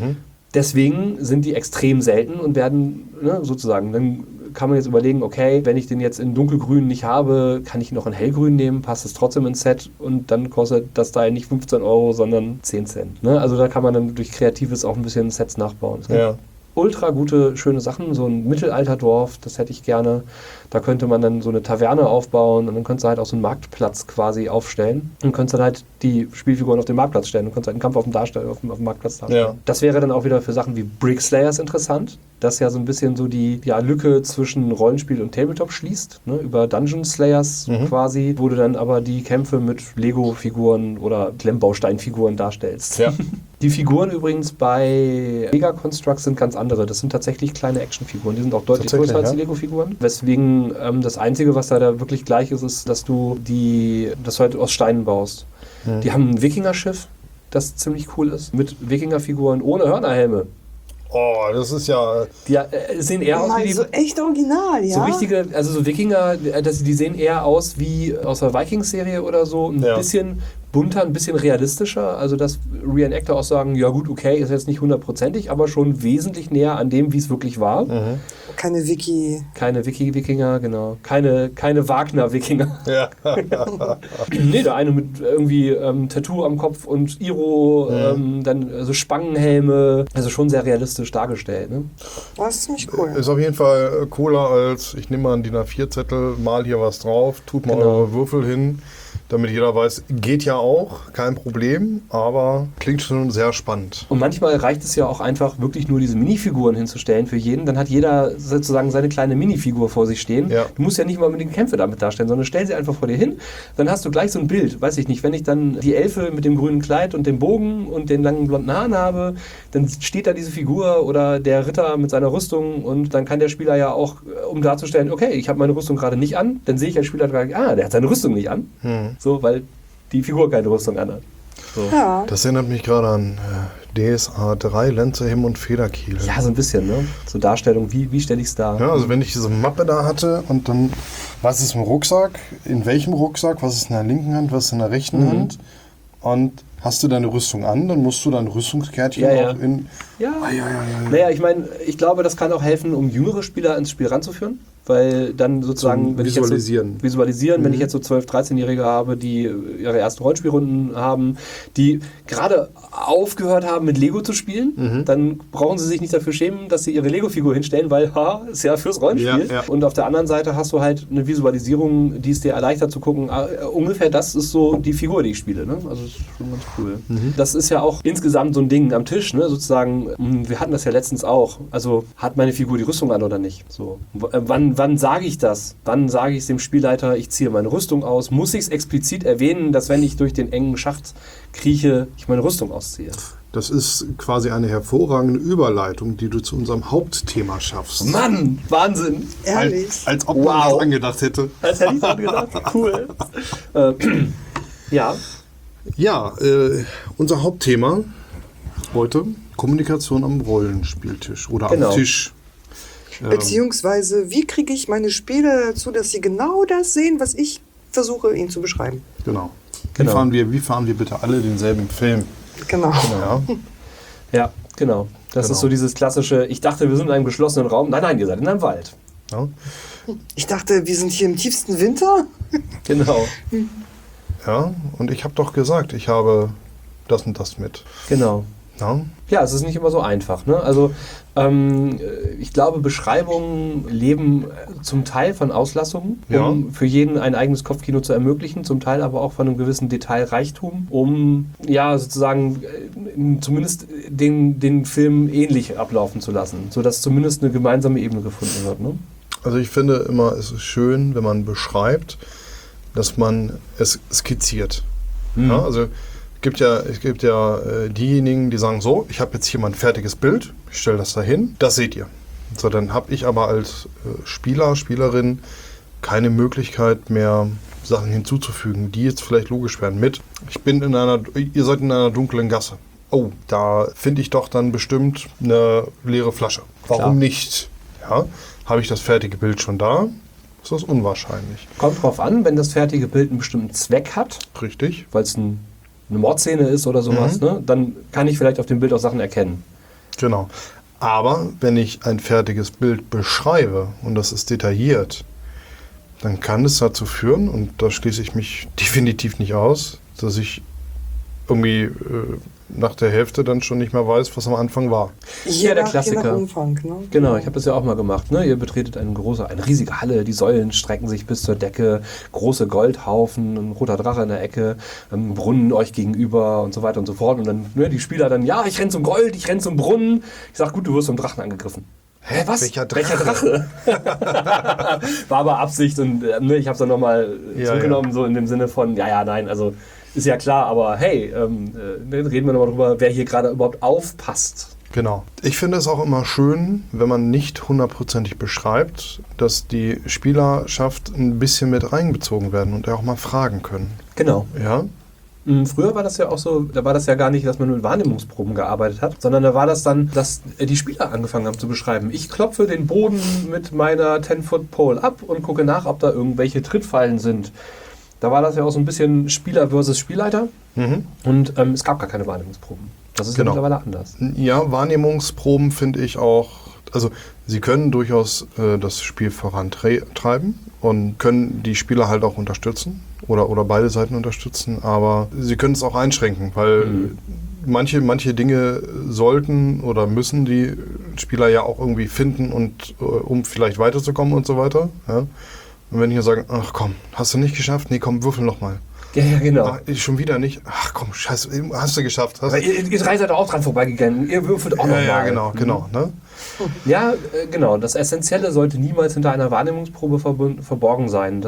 Deswegen sind die extrem selten und werden sozusagen, dann kann man jetzt überlegen, okay, wenn ich den jetzt in dunkelgrün nicht habe, kann ich ihn noch in hellgrün nehmen, passt es trotzdem ins Set und dann kostet das Teil nicht 15 €, sondern 10 Cent. Ne? Also da kann man dann durch Kreatives auch ein bisschen Sets nachbauen. Ultra gute, schöne Sachen, so ein Mittelalterdorf, das hätte ich gerne. Da könnte man dann so eine Taverne aufbauen und dann könntest du halt auch so einen Marktplatz quasi aufstellen und könntest dann halt die Spielfiguren auf den Marktplatz stellen und könntest halt einen Kampf auf dem Marktplatz darstellen. Ja. Das wäre dann auch wieder für Sachen wie Brickslayers interessant, das ja so ein bisschen so die Lücke zwischen Rollenspiel und Tabletop schließt, ne, über Dungeon Slayers quasi, wo du dann aber die Kämpfe mit Lego-Figuren oder Klemmbausteinfiguren darstellst. Ja. Die Figuren übrigens bei Mega Constructs sind ganz andere. Das sind tatsächlich kleine Actionfiguren. Die sind auch deutlich größer als die Lego-Figuren. Weswegen das Einzige, was da wirklich gleich ist, ist, dass du halt aus Steinen baust. Die haben ein Wikinger-Schiff, das ziemlich cool ist, mit Wikinger-Figuren ohne Hörnerhelme. Oh, das ist ja... Die sehen eher aus wie die... So echt original, ja? So richtige, also so Wikinger, die sehen eher aus wie aus der Vikings-Serie oder so. Ein bisschen bunter, ein bisschen realistischer. Also dass Reenactor auch sagen, ja gut, okay, ist jetzt nicht 100%ig, aber schon wesentlich näher an dem, wie es wirklich war. Keine Wikinger, genau. Keine Wagner-Wikinger. Ja. Nee, der eine mit irgendwie Tattoo am Kopf und Iro, dann so Spangenhelme. Also schon sehr realistisch dargestellt. Ne? Das ist ziemlich cool. Ist auf jeden Fall cooler als, ich nehme mal einen DIN A4-Zettel, mal hier was drauf, tut mal eure Würfel hin, damit jeder weiß, geht ja auch, kein Problem, aber klingt schon sehr spannend. Und manchmal reicht es ja auch einfach, wirklich nur diese Minifiguren hinzustellen für jeden. Dann hat jeder sozusagen seine kleine Minifigur vor sich stehen. Ja. Du musst ja nicht mal unbedingt Kämpfe damit darstellen, sondern stell sie einfach vor dir hin. Dann hast du gleich so ein Bild. Weiß ich nicht, wenn ich dann die Elfe mit dem grünen Kleid und dem Bogen und den langen blonden Haaren habe, dann steht da diese Figur oder der Ritter mit seiner Rüstung und dann kann der Spieler ja auch, um darzustellen, okay, ich habe meine Rüstung gerade nicht an, dann sehe ich als Spieler gleich, der hat seine Rüstung nicht an. So, weil die Figur keine Rüstung anhat. So. Ja. Das erinnert mich gerade an DSA 3, Lenze, Himm und Federkiel. Ja, so ein bisschen, ne? So Darstellung, wie stelle ich es dar? Ja, also wenn ich diese Mappe da hatte und dann, was ist im Rucksack, in welchem Rucksack, was ist in der linken Hand, was ist in der rechten Hand und hast du deine Rüstung an, dann musst du dein Rüstungskärtchen auch in... Ja. Naja, ich meine, ich glaube, das kann auch helfen, um jüngere Spieler ins Spiel ranzuführen. Weil dann sozusagen, Visualisieren. Wenn ich jetzt so 12-, 13-Jährige habe, die ihre ersten Rollenspielrunden haben, die gerade aufgehört haben, mit Lego zu spielen, dann brauchen sie sich nicht dafür schämen, dass sie ihre Lego-Figur hinstellen, weil, ist ja fürs Rollenspiel. Ja. Und auf der anderen Seite hast du halt eine Visualisierung, die es dir erleichtert zu gucken, ungefähr das ist so die Figur, die ich spiele. Ne? Also das ist schon ganz cool. Das ist ja auch insgesamt so ein Ding am Tisch, ne? Sozusagen, wir hatten das ja letztens auch. Also hat meine Figur die Rüstung an oder nicht? So. Wann sage ich das? Wann sage ich es dem Spielleiter, ich ziehe meine Rüstung aus? Muss ich es explizit erwähnen, dass wenn ich durch den engen Schacht krieche, ich meine Rüstung ausziehe? Das ist quasi eine hervorragende Überleitung, die du zu unserem Hauptthema schaffst. Mann, Wahnsinn. Ehrlich. Als ob man das angedacht hätte. Als hätte ich es gedacht. Cool. Ja. Ja, unser Hauptthema heute, Kommunikation am Rollenspieltisch oder Genau. am Tisch. Beziehungsweise, wie kriege ich meine Spieler dazu, dass sie genau das sehen, was ich versuche, ihnen zu beschreiben? Genau. Genau. Wie fahren wir bitte alle denselben Film? Genau. Ja, Ja, genau. Das Genau. ist so dieses klassische, ich dachte, wir sind in einem geschlossenen Raum. Nein, ihr seid in einem Wald. ja, Ich dachte, wir sind hier im tiefsten Winter. Genau. ja. Und ich habe doch gesagt, ich habe das und das mit. Genau. Ja, Ja, es ist nicht immer so einfach. Ne? Also ich glaube, Beschreibungen leben zum Teil von Auslassungen, um für jeden ein eigenes Kopfkino zu ermöglichen, zum Teil aber auch von einem gewissen Detailreichtum, um ja sozusagen zumindest den Film ähnlich ablaufen zu lassen, sodass zumindest eine gemeinsame Ebene gefunden wird. Ne? also ich finde immer, es ist schön, wenn man beschreibt, dass man es skizziert. Ja, also es gibt ja diejenigen, die sagen so, ich habe jetzt hier mal ein fertiges Bild, ich stelle das dahin, das seht ihr. So, dann habe ich aber als Spieler, Spielerin keine Möglichkeit mehr, Sachen hinzuzufügen, die jetzt vielleicht logisch werden mit. Ihr seid in einer dunklen Gasse. Oh, da finde ich doch dann bestimmt eine leere Flasche. Warum Klar. nicht? Ja, habe ich das fertige Bild schon da? Ist das unwahrscheinlich. Kommt drauf an, wenn das fertige Bild einen bestimmten Zweck hat, Richtig? weil es eine Mordszene ist oder sowas, ne? Dann kann ich vielleicht auf dem Bild auch Sachen erkennen. Genau. Aber wenn ich ein fertiges Bild beschreibe und das ist detailliert, dann kann es dazu führen, und da schließe ich mich definitiv nicht aus, dass ich irgendwie nach der Hälfte dann schon nicht mehr weiß, was am Anfang war. Ja, der Je Klassiker. nach Umfang. Ne? Genau, ich habe das ja auch mal gemacht. Ne? Ihr betretet eine riesige Halle, die Säulen strecken sich bis zur Decke, große Goldhaufen, ein roter Drache in der Ecke, ein Brunnen euch gegenüber und so weiter und so fort. Und dann die Spieler dann, ja, ich renn zum Gold, ich renn zum Brunnen. Ich sag, gut, du wirst vom Drachen angegriffen. Hä, was? Welcher Drache? War aber Absicht und ich habe es dann nochmal Ja, zurückgenommen, so in dem Sinne von, nein, also ist ja klar, aber hey, dann reden wir nochmal drüber, wer hier gerade überhaupt aufpasst. Genau. Ich finde es auch immer schön, wenn man nicht hundertprozentig beschreibt, dass die Spielerschaft ein bisschen mit reinbezogen werden und auch mal fragen können. Genau. Ja? Früher war das ja auch so, da war das ja gar nicht, dass man mit Wahrnehmungsproben gearbeitet hat, sondern da war das dann, dass die Spieler angefangen haben zu beschreiben. Ich klopfe den Boden mit meiner 10-Foot-Pole ab und gucke nach, ob da irgendwelche Trittfallen sind. Da war das ja auch so ein bisschen Spieler versus Spielleiter und es gab gar keine Wahrnehmungsproben. Das ist ja mittlerweile anders. Ja, Wahrnehmungsproben finde ich auch, also sie können durchaus das Spiel vorantreiben und können die Spieler halt auch unterstützen oder beide Seiten unterstützen, aber sie können es auch einschränken, weil manche Dinge sollten oder müssen die Spieler ja auch irgendwie finden und um vielleicht weiterzukommen und so weiter. Ja? Und wenn die sagen, ach komm, hast du nicht geschafft? Nee, komm, würfel nochmal. Ja, genau. Ach, schon wieder nicht? Ach komm, scheiße, hast du geschafft. Aber ihr drei seid auch dran vorbeigegangen. Ihr würfelt auch nochmal. Ja, genau. Ne? Ja, genau. Das Essentielle sollte niemals hinter einer Wahrnehmungsprobe verborgen sein.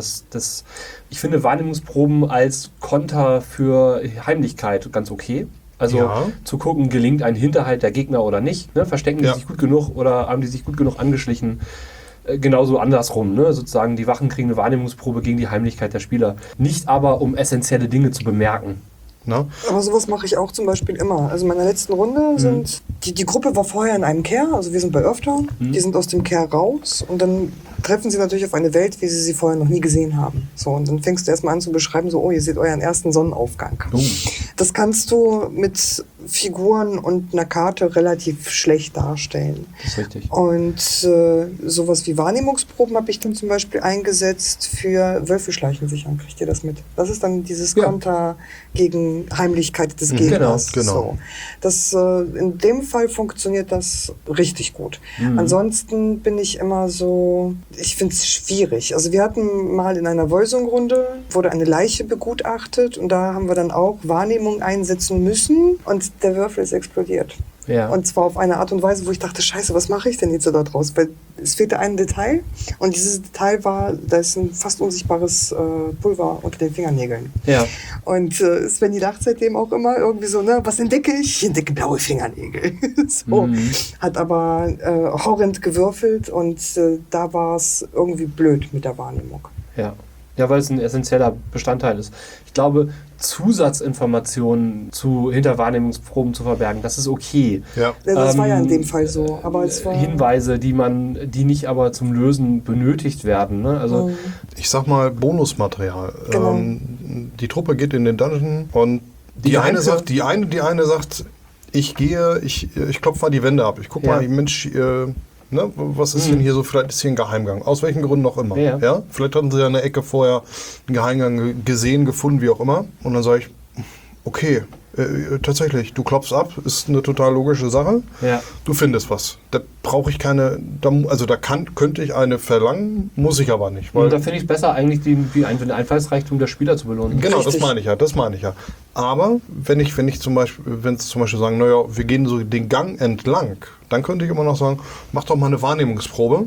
Ich finde Wahrnehmungsproben als Konter für Heimlichkeit ganz okay. Also zu gucken, gelingt ein Hinterhalt der Gegner oder nicht. Ne? Verstecken die sich gut genug oder haben die sich gut genug angeschlichen? Genauso andersrum, ne? Sozusagen die Wachen kriegen eine Wahrnehmungsprobe gegen die Heimlichkeit der Spieler. Nicht aber, um essentielle Dinge zu bemerken. Na? Aber sowas mache ich auch zum Beispiel immer. Also in meiner letzten Runde sind, die Gruppe war vorher in einem Care, also wir sind bei Earthtown, die sind aus dem Care raus und dann treffen sie natürlich auf eine Welt, wie sie vorher noch nie gesehen haben. So, und dann fängst du erstmal an zu beschreiben, so, oh, ihr seht euren ersten Sonnenaufgang. Das kannst du mit Figuren und einer Karte relativ schlecht darstellen. Das ist richtig. Und sowas wie Wahrnehmungsproben habe ich dann zum Beispiel eingesetzt für Wölfe schleichen sich an. Kriegt ihr das mit? Das ist dann dieses Konter gegen Heimlichkeit des Gegners. Genau. So. Das, in dem Fall funktioniert das richtig gut. Ansonsten bin ich immer so, ich finde es schwierig. Also wir hatten mal in einer Voisung-Runde, wurde eine Leiche begutachtet und da haben wir dann auch Wahrnehmung einsetzen müssen und der Würfel ist explodiert. Ja. Und zwar auf eine Art und Weise, wo ich dachte, scheiße, was mache ich denn jetzt da draus? Weil Es fehlte ein Detail und dieses Detail war, da ist ein fast unsichtbares Pulver unter den Fingernägeln. Ja. Und Svenny lacht seitdem auch immer irgendwie so, ne, was entdecke ich? Ich entdecke blaue Fingernägel. So. Hat aber horrend gewürfelt und da war es irgendwie blöd mit der Wahrnehmung. Ja. Ja, weil es ein essentieller Bestandteil ist. Ich glaube, Zusatzinformationen hinter Wahrnehmungsproben zu verbergen, das ist okay. Ja. Das war ja in dem Fall so. Aber es war Hinweise, die nicht aber zum Lösen benötigt werden. Ne? Also, Ich sag mal Bonusmaterial. Genau. Die Truppe geht in den Dungeon und die eine sagt, ich klopfe mal die Wände ab. Ich guck mal, Mensch, ne, was ist denn hier so, vielleicht ist hier ein Geheimgang. Aus welchen Gründen auch immer. Ja. Vielleicht hatten sie ja in der Ecke vorher einen Geheimgang gesehen, gefunden, wie auch immer. Und dann sage ich, okay, tatsächlich, du klopfst ab, ist eine total logische Sache. Ja. Du findest was. Da brauche ich keine, könnte ich eine verlangen, muss ich aber nicht. Weil und da finde ich es besser, eigentlich den Einfallsreichtum der Spieler zu belohnen. genau, Richtig. das meine ich ja. Aber wenn es zum Beispiel sagen, naja, wir gehen so den Gang entlang, dann könnte ich immer noch sagen, mach doch mal eine Wahrnehmungsprobe.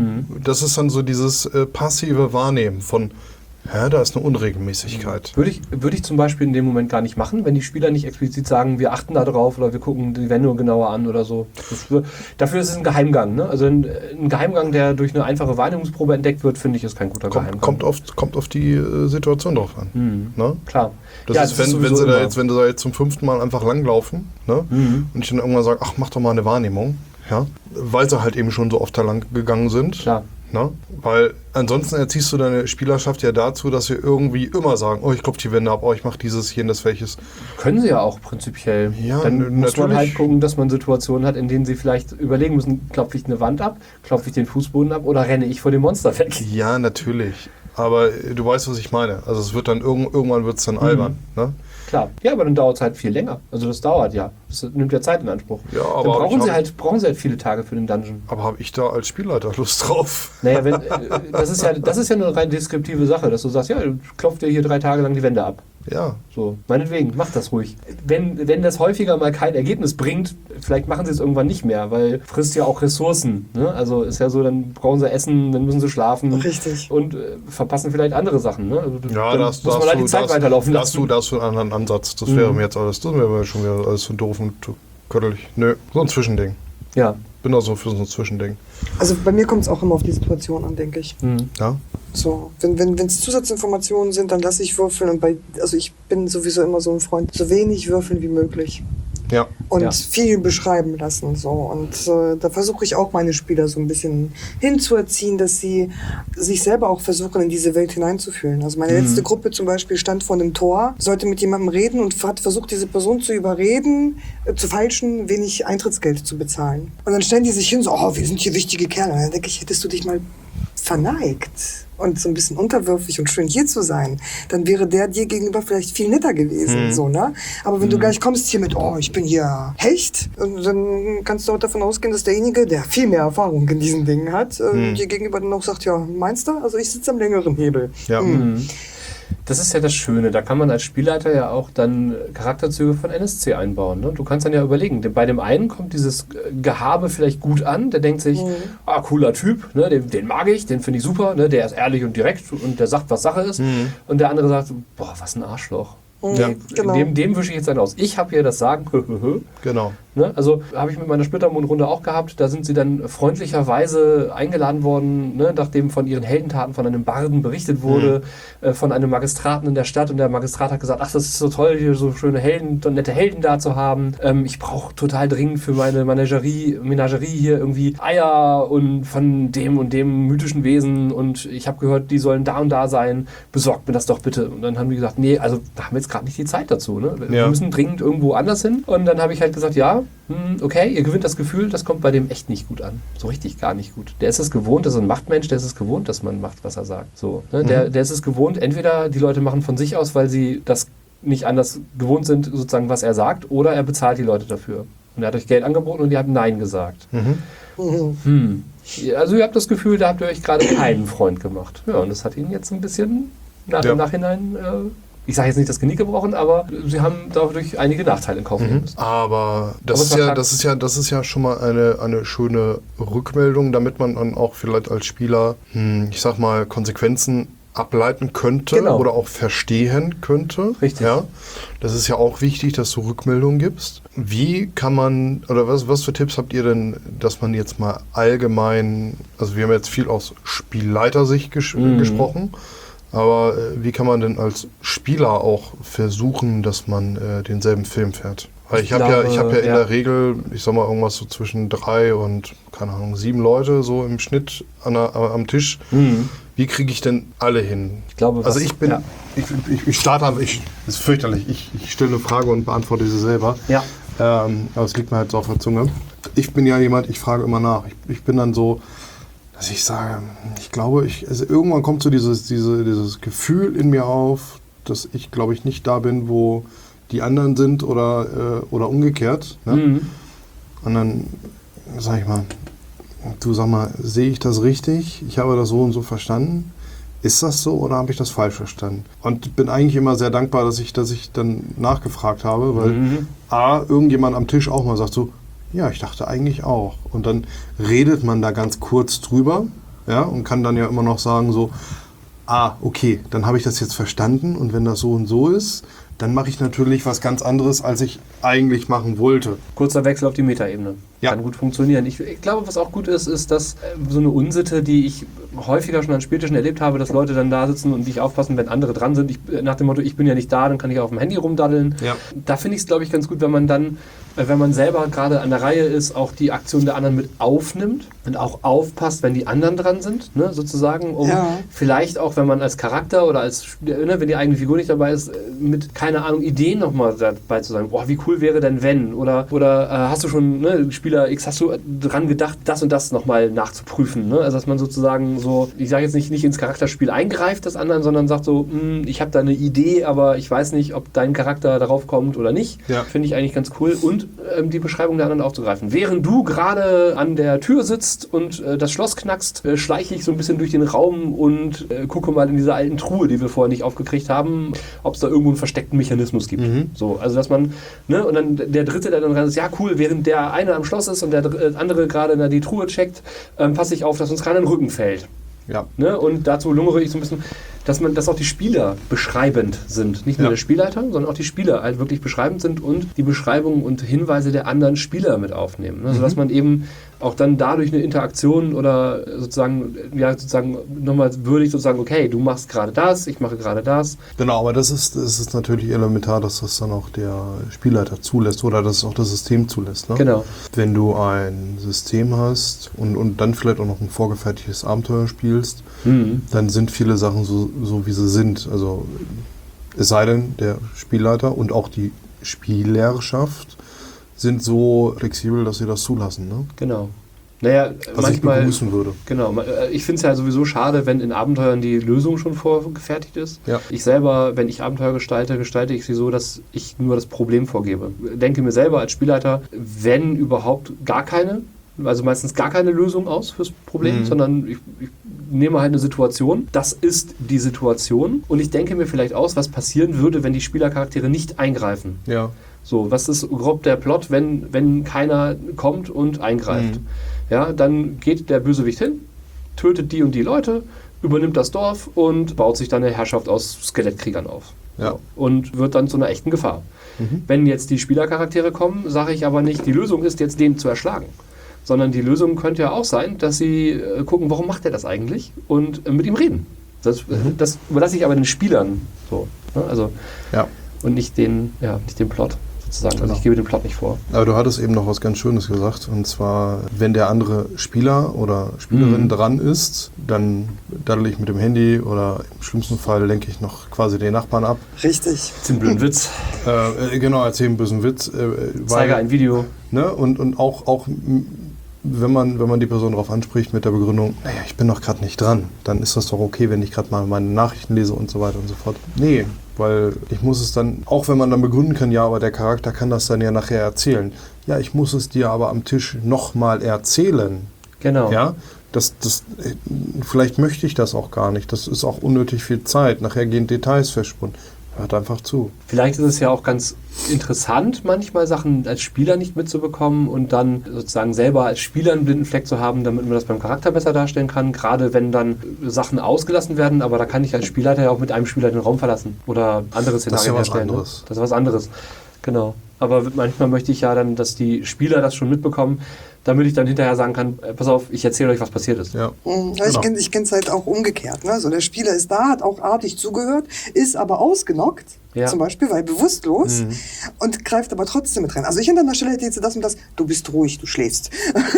Das ist dann so dieses passive Wahrnehmen von, da ist eine Unregelmäßigkeit. Würde ich zum Beispiel in dem Moment gar nicht machen, wenn die Spieler nicht explizit sagen, wir achten da drauf oder wir gucken die Wände genauer an oder so. Dafür ist es ein Geheimgang. Ne? Also ein Geheimgang, der durch eine einfache Wahrnehmungsprobe entdeckt wird, finde ich, ist kein guter Geheimgang. Kommt auf die Situation drauf an. Ne? Klar. Das ist, wenn sie da jetzt zum 5. Mal einfach langlaufen, ne? Und ich dann irgendwann sage, ach, mach doch mal eine Wahrnehmung, ja? Weil sie halt eben schon so oft da lang gegangen sind. Klar. Ne? Weil ansonsten erziehst du deine Spielerschaft ja dazu, dass sie irgendwie immer sagen, oh, ich klopfe die Wände ab, oh, ich mache dieses, jenes, welches. Können sie ja auch prinzipiell. Ja, dann muss man natürlich. halt gucken, dass man Situationen hat, in denen sie vielleicht überlegen müssen, klopfe ich eine Wand ab, klopfe ich den Fußboden ab oder renne ich vor dem Monster weg. Ja, natürlich. Aber du weißt, was ich meine. Also es wird dann irgendwann wird es dann albern. Ne? Klar. Ja, aber dann dauert es halt viel länger. Also das dauert ja. Das nimmt ja Zeit in Anspruch. Ja, aber dann brauchen sie halt viele Tage für den Dungeon. Aber habe ich da als Spielleiter Lust drauf? Naja, das ist ja eine rein deskriptive Sache, dass du sagst, ja, du klopft dir hier 3 Tage lang die Wände ab. Ja. So, meinetwegen, mach das ruhig. Wenn das häufiger mal kein Ergebnis bringt, vielleicht machen sie es irgendwann nicht mehr, weil frisst ja auch Ressourcen. Ne? Also ist ja so, dann brauchen sie Essen, dann müssen sie schlafen. Richtig. Und verpassen vielleicht andere Sachen. Ne? Also Ja, dann muss man halt die Zeit weiterlaufen lassen. Da hast du einen anderen Ansatz. Das wäre mir jetzt alles, das wäre schon wieder alles so doof und köttelig. Nö, so ein Zwischending. Ja. Bin auch so für so ein Zwischending. Also bei mir kommt es auch immer auf die Situation an, denke ich. Ja? So, wenn es Zusatzinformationen sind, dann lasse ich würfeln und also ich bin sowieso immer so ein Freund, so wenig würfeln wie möglich. Ja. Und viel beschreiben lassen. So. Und da versuche ich auch meine Spieler so ein bisschen hinzuerziehen, dass sie sich selber auch versuchen, in diese Welt hineinzufühlen. Also meine letzte Gruppe zum Beispiel stand vor einem Tor, sollte mit jemandem reden und hat versucht, diese Person zu überreden, zu falschen, wenig Eintrittsgeld zu bezahlen. Und dann stellen die sich hin, so, oh, wir sind hier wichtige Kerle. Und dann denke ich, hättest du dich mal verneigt und so ein bisschen unterwürfig und schön hier zu sein, dann wäre der dir gegenüber vielleicht viel netter gewesen. So, ne? Aber wenn du gleich kommst hier mit, oh, ich bin hier Hecht, und dann kannst du auch davon ausgehen, dass derjenige, der viel mehr Erfahrung in diesen Dingen hat, dir gegenüber dann auch sagt, ja, meinst du? Also ich sitze am längeren Hebel. Ja. Das ist ja das Schöne. Da kann man als Spielleiter ja auch dann Charakterzüge von NSC einbauen. Ne? Du kannst dann ja überlegen, bei dem einen kommt dieses Gehabe vielleicht gut an, der denkt sich, cooler Typ, ne? den mag ich, den finde ich super, ne? Der ist ehrlich und direkt und der sagt, was Sache ist. Und der andere sagt, boah, was ein Arschloch. Ja, genau. Dem wische ich jetzt einen aus. Ich habe hier das Sagen. genau. Ne? Also habe ich mit meiner Splittermond-Runde auch gehabt. Da sind sie dann freundlicherweise eingeladen worden, ne? Nachdem von ihren Heldentaten von einem Barden berichtet wurde, von einem Magistraten in der Stadt. Und der Magistrat hat gesagt, ach, das ist so toll, hier so schöne Helden, so nette Helden da zu haben. Ich brauche total dringend für meine Menagerie hier irgendwie Eier und von dem und dem mythischen Wesen. Und ich habe gehört, die sollen da und da sein. Besorgt mir das doch bitte. Und dann haben die gesagt, nee, also da haben wir jetzt gerade nicht die Zeit dazu. Ne? Wir müssen dringend irgendwo anders hin. Und dann habe ich halt gesagt, ja, okay, ihr gewinnt das Gefühl, das kommt bei dem echt nicht gut an. So richtig gar nicht gut. Der ist es gewohnt, das ist ein Machtmensch, der ist es gewohnt, dass man macht, was er sagt. So, ne? Der ist es gewohnt, entweder die Leute machen von sich aus, weil sie das nicht anders gewohnt sind, sozusagen, was er sagt, oder er bezahlt die Leute dafür. Und er hat euch Geld angeboten und ihr habt Nein gesagt. Also ihr habt das Gefühl, da habt ihr euch gerade keinen Freund gemacht. Ja, und das hat ihn jetzt ein bisschen im Nachhinein ich sage jetzt nicht das Genick gebrochen, aber sie haben dadurch einige Nachteile in Kauf nehmen müssen. Aber das Aber ist ja schon mal eine schöne Rückmeldung, damit man dann auch vielleicht als Spieler, ich sag mal, Konsequenzen ableiten könnte Genau. oder auch verstehen könnte. Richtig. Ja, das ist ja auch wichtig, dass du Rückmeldungen gibst. Wie kann man, oder was für Tipps habt ihr denn, dass man jetzt mal allgemein, also wir haben jetzt viel aus Spielleitersicht gesprochen, aber wie kann man denn als Spieler auch versuchen, dass man denselben Film fährt? Weil ich habe ja in der Regel, ich sag mal, irgendwas so zwischen 3 und, keine Ahnung, 7 Leute so im Schnitt am Tisch. Wie kriege ich denn alle hin? Ich glaube, also ich starte, das ist fürchterlich, ich stelle eine Frage und beantworte sie selber. Ja. Aber es liegt mir halt so auf der Zunge. Ich bin ja jemand, ich frage immer nach. Ich bin dann so, dass ich sage, ich glaube, also irgendwann kommt so dieses Gefühl in mir auf, dass ich, glaube ich, nicht da bin, wo die anderen sind oder umgekehrt. Ne? Und dann sage ich mal, du sag mal, sehe ich das richtig? Ich habe das so und so verstanden. Ist das so oder habe ich das falsch verstanden? Und bin eigentlich immer sehr dankbar, dass ich dann nachgefragt habe, weil irgendjemand am Tisch auch mal sagt so, ja, ich dachte eigentlich auch. Und dann redet man da ganz kurz drüber, ja, und kann dann ja immer noch sagen so, okay, dann habe ich das jetzt verstanden und wenn das so und so ist, dann mache ich natürlich was ganz anderes, als ich eigentlich machen wollte. Kurzer Wechsel auf die Metaebene. Ja. Kann gut funktionieren. Ich glaube, was auch gut ist, dass so eine Unsitte, die ich häufiger schon an Spieltischen erlebt habe, dass Leute dann da sitzen und nicht aufpassen, wenn andere dran sind. Nach dem Motto, ich bin ja nicht da, dann kann ich auf dem Handy rumdaddeln. Ja. Da finde ich es, glaube ich, ganz gut, wenn man dann, wenn man selber gerade an der Reihe ist, auch die Aktion der anderen mit aufnimmt und auch aufpasst, wenn die anderen dran sind, ne, sozusagen, um vielleicht auch, wenn man als Charakter oder wenn die eigene Figur nicht dabei ist, mit, keine Ahnung, Ideen nochmal dabei zu sagen, wie cool wäre denn wenn? Oder hast du schon, ne, Spieler X, hast du dran gedacht, das und das nochmal nachzuprüfen? Ne? Also, dass man sozusagen so, ich sage jetzt nicht ins Charakterspiel eingreift des anderen, sondern sagt so, ich habe da eine Idee, aber ich weiß nicht, ob dein Charakter darauf kommt oder nicht. Ja. Finde ich eigentlich ganz cool. Und die Beschreibung der anderen aufzugreifen. Während du gerade an der Tür sitzt und das Schloss knackst, schleiche ich so ein bisschen durch den Raum und gucke mal in diese alten Truhe, die wir vorher nicht aufgekriegt haben, ob es da irgendwo einen versteckten Mechanismus gibt. So, also, dass man, ne, und dann der Dritte, der dann rein ist, ja cool, während der eine am Schloss ist und der andere gerade die Truhe checkt, passe ich auf, dass uns keiner in den Rücken fällt. Ja. Ne? Und dazu lungere ich so ein bisschen, dass auch die Spieler beschreibend sind. Nicht nur der Spielleiter, sondern auch die Spieler halt wirklich beschreibend sind und die Beschreibungen und Hinweise der anderen Spieler mit aufnehmen. Ne? Sodass man eben auch dann dadurch eine Interaktion oder sozusagen nochmal würdig sozusagen, okay, du machst gerade das, ich mache gerade das. Genau, aber das ist natürlich elementar, dass das dann auch der Spielleiter zulässt oder dass es auch das System zulässt. Ne? Genau. Wenn du ein System hast und dann vielleicht auch noch ein vorgefertigtes Abenteuer spielst, dann sind viele Sachen so wie sie sind. Also es sei denn, der Spielleiter und auch die Spielerschaft sind so flexibel, dass sie das zulassen. Ne? Genau. Naja, was manchmal, ich begrüßen würde. Genau. Ich finde es ja sowieso schade, wenn in Abenteuern die Lösung schon vorgefertigt ist. Ja. Ich selber, wenn ich Abenteuer gestalte ich sie so, dass ich nur das Problem vorgebe. Denke mir selber als Spielleiter, wenn überhaupt also meistens gar keine Lösung aus fürs Problem, sondern ich nehme halt eine Situation. Das ist die Situation. Und ich denke mir vielleicht aus, was passieren würde, wenn die Spielercharaktere nicht eingreifen. Ja. So, was ist grob der Plot, wenn keiner kommt und eingreift? Ja, dann geht der Bösewicht hin, tötet die und die Leute, übernimmt das Dorf und baut sich dann eine Herrschaft aus Skelettkriegern auf. Ja. Und wird dann zu einer echten Gefahr. Wenn jetzt die Spielercharaktere kommen, sage ich aber nicht, die Lösung ist jetzt, den zu erschlagen. Sondern die Lösung könnte ja auch sein, dass sie gucken, warum macht er das eigentlich? Und mit ihm reden. Das überlasse ich aber den Spielern so. Ne? Also, und nicht den Plot. Sozusagen. Also ich gebe den Plot nicht vor. Aber du hattest eben noch was ganz Schönes gesagt, und zwar, wenn der andere Spieler oder Spielerin dran ist, dann daddel ich mit dem Handy oder im schlimmsten Fall lenke ich noch quasi den Nachbarn ab. Richtig. Erzähl einen blöden Witz. Genau, erzähl einen bösen Witz. Zeige ein Video. Ne, und auch wenn man die Person darauf anspricht mit der Begründung, naja, ich bin doch gerade nicht dran, dann ist das doch okay, wenn ich gerade mal meine Nachrichten lese und so weiter und so fort. Nee, weil ich muss es dann, auch wenn man dann begründen kann, ja, aber der Charakter kann das dann ja nachher erzählen. Ja, ich muss es dir aber am Tisch nochmal erzählen. Genau. Ja, vielleicht möchte ich das auch gar nicht. Das ist auch unnötig viel Zeit. Nachher gehen Details verschwunden. Hört einfach zu. Vielleicht ist es ja auch ganz interessant, manchmal Sachen als Spieler nicht mitzubekommen und dann sozusagen selber als Spieler einen blinden Fleck zu haben, damit man das beim Charakter besser darstellen kann. Gerade wenn dann Sachen ausgelassen werden, aber da kann ich als Spielleiter ja auch mit einem Spieler den Raum verlassen oder andere Szenarien herstellen. Das ist ja was anderes. Das ist was anderes. Genau. Aber manchmal möchte ich ja dann, dass die Spieler das schon mitbekommen, damit ich dann hinterher sagen kann, pass auf, ich erzähle euch, was passiert ist. Ja. Ja, ich kenne es halt auch umgekehrt. Ne? Also der Spieler ist da, hat auch artig zugehört, ist aber ausgenockt, zum Beispiel, weil bewusstlos und greift aber trotzdem mit rein. Also ich an deiner Stelle hätte jetzt das und das, du bist ruhig, du schläfst.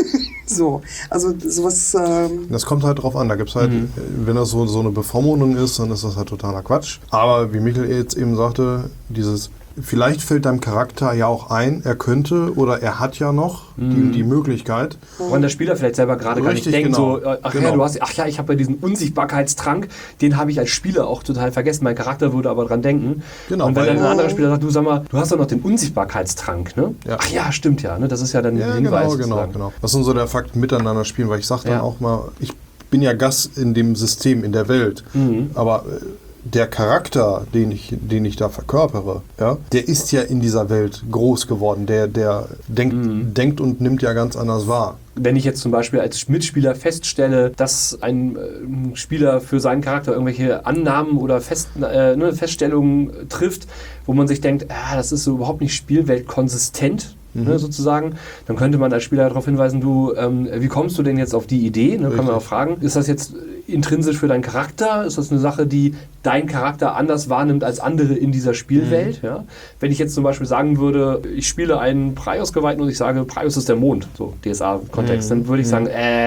So, also sowas... Das kommt halt drauf an, da gibt es halt, wenn das so eine Bevormundung ist, dann ist das halt totaler Quatsch. Aber wie Michael jetzt eben sagte, vielleicht fällt deinem Charakter ja auch ein, er könnte oder er hat ja noch die Möglichkeit. Woran der Spieler vielleicht selber gerade gar nicht denkt, genau. Ja, ich habe ja diesen Unsichtbarkeitstrank, den habe ich als Spieler auch total vergessen. Mein Charakter würde aber dran denken. Genau, und wenn dann ein anderer Spieler sagt, du sag mal, du hast doch noch den Unsichtbarkeitstrank, ne? Ja. Ach ja, stimmt ja, ne? Das ist ja dann ein Hinweis. Genau. Das sind so der Fakt miteinander spielen, weil ich sage dann auch mal, ich bin ja Gast in dem System, in der Welt, aber der Charakter, den ich da verkörpere, ja, der ist ja in dieser Welt groß geworden. Der denkt und nimmt ja ganz anders wahr. Wenn ich jetzt zum Beispiel als Mitspieler feststelle, dass ein Spieler für seinen Charakter irgendwelche Annahmen oder Feststellungen trifft, wo man sich denkt, das ist so überhaupt nicht spielweltkonsistent, sozusagen, dann könnte man als Spieler darauf hinweisen, du, wie kommst du denn jetzt auf die Idee? Ne, kann man auch fragen, ist das jetzt intrinsisch für deinen Charakter? Ist das eine Sache, die dein Charakter anders wahrnimmt als andere in dieser Spielwelt? Ja? Wenn ich jetzt zum Beispiel sagen würde, ich spiele einen Praios-Geweihten und ich sage, Praios ist der Mond, so DSA-Kontext, dann würde ich sagen,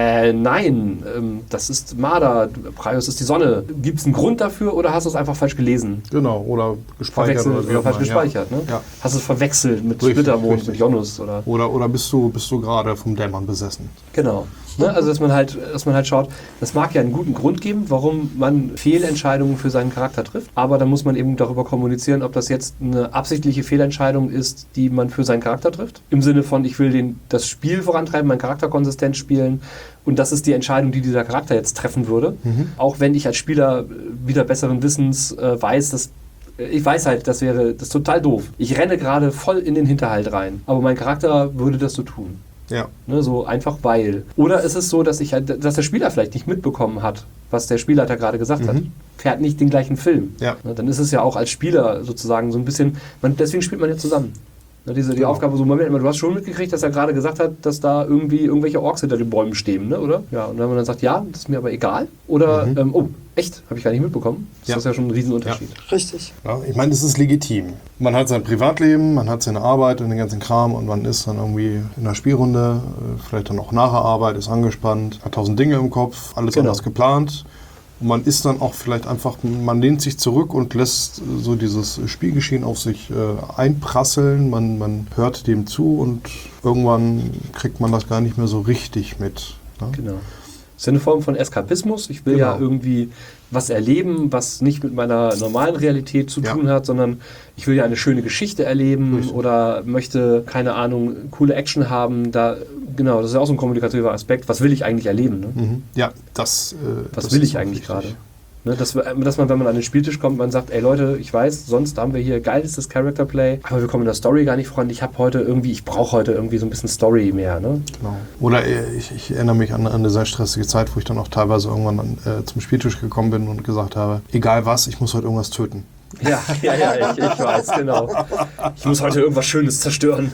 nein, das ist Marder, Praios ist die Sonne. Gibt es einen Grund dafür oder hast du es einfach falsch gelesen? Genau, oder gespeichert. Oder falsch gespeichert. Ne? Ja. Hast du es verwechselt mit Splittermond, mit Jonus? Oder bist du gerade vom Dämon besessen? Genau. Ne? Also dass man halt schaut, das mag ja einen guten Grund geben, warum man Fehlentscheidungen für seinen Charakter trifft, aber dann muss man eben darüber kommunizieren, ob das jetzt eine absichtliche Fehlentscheidung ist, die man für seinen Charakter trifft. Im Sinne von, ich will das Spiel vorantreiben, meinen Charakter konsistent spielen und das ist die Entscheidung, die dieser Charakter jetzt treffen würde. Auch wenn ich als Spieler wieder besseren Wissens weiß, dass ich weiß halt, das ist total doof. Ich renne gerade voll in den Hinterhalt rein, aber mein Charakter würde das so tun. Ja. Ne, so einfach weil. Oder ist es so, dass der Spieler vielleicht nicht mitbekommen hat, was der Spielleiter gerade gesagt hat. Fährt nicht den gleichen Film. Ja. Ne, dann ist es ja auch als Spieler sozusagen so ein bisschen, deswegen spielt man ja zusammen. Ne, die Aufgabe, so Moment, du hast schon mitgekriegt, dass er gerade gesagt hat, dass da irgendwie irgendwelche Orks hinter den Bäumen stehen, ne, oder? Ja, und wenn man dann sagt, ja, das ist mir aber egal. Oder, oh, echt? Habe ich gar nicht mitbekommen. Das ist ja schon ein Riesenunterschied. Ja. Richtig. Ja, ich meine, das ist legitim. Man hat sein Privatleben, man hat seine Arbeit und den ganzen Kram und man ist dann irgendwie in einer Spielrunde, vielleicht dann auch nach der Arbeit, ist angespannt, hat 1000 Dinge im Kopf, alles anders geplant. Und man ist dann auch vielleicht einfach, man lehnt sich zurück und lässt so dieses Spielgeschehen auf sich einprasseln. Man hört dem zu und irgendwann kriegt man das gar nicht mehr so richtig mit. Ne? Genau. Das ist eine Form von Eskapismus. Ich will ja irgendwie was erleben, was nicht mit meiner normalen Realität zu tun hat, sondern ich will ja eine schöne Geschichte erleben oder möchte, keine Ahnung, coole Action haben. Genau, das ist ja auch so ein kommunikativer Aspekt. Was will ich eigentlich erleben? Ne? Ja, was will ich eigentlich gerade? Ne, dass man, wenn man an den Spieltisch kommt, man sagt, ey Leute, ich weiß, sonst haben wir hier geilstes Character Play, aber wir kommen in der Story gar nicht voran. Ich brauche heute irgendwie so ein bisschen Story mehr. Ne? Genau. Oder ich erinnere mich an eine sehr stressige Zeit, wo ich dann auch teilweise irgendwann zum Spieltisch gekommen bin und gesagt habe, egal was, ich muss heute irgendwas töten. Ja, ich weiß, genau. Ich muss heute irgendwas Schönes zerstören.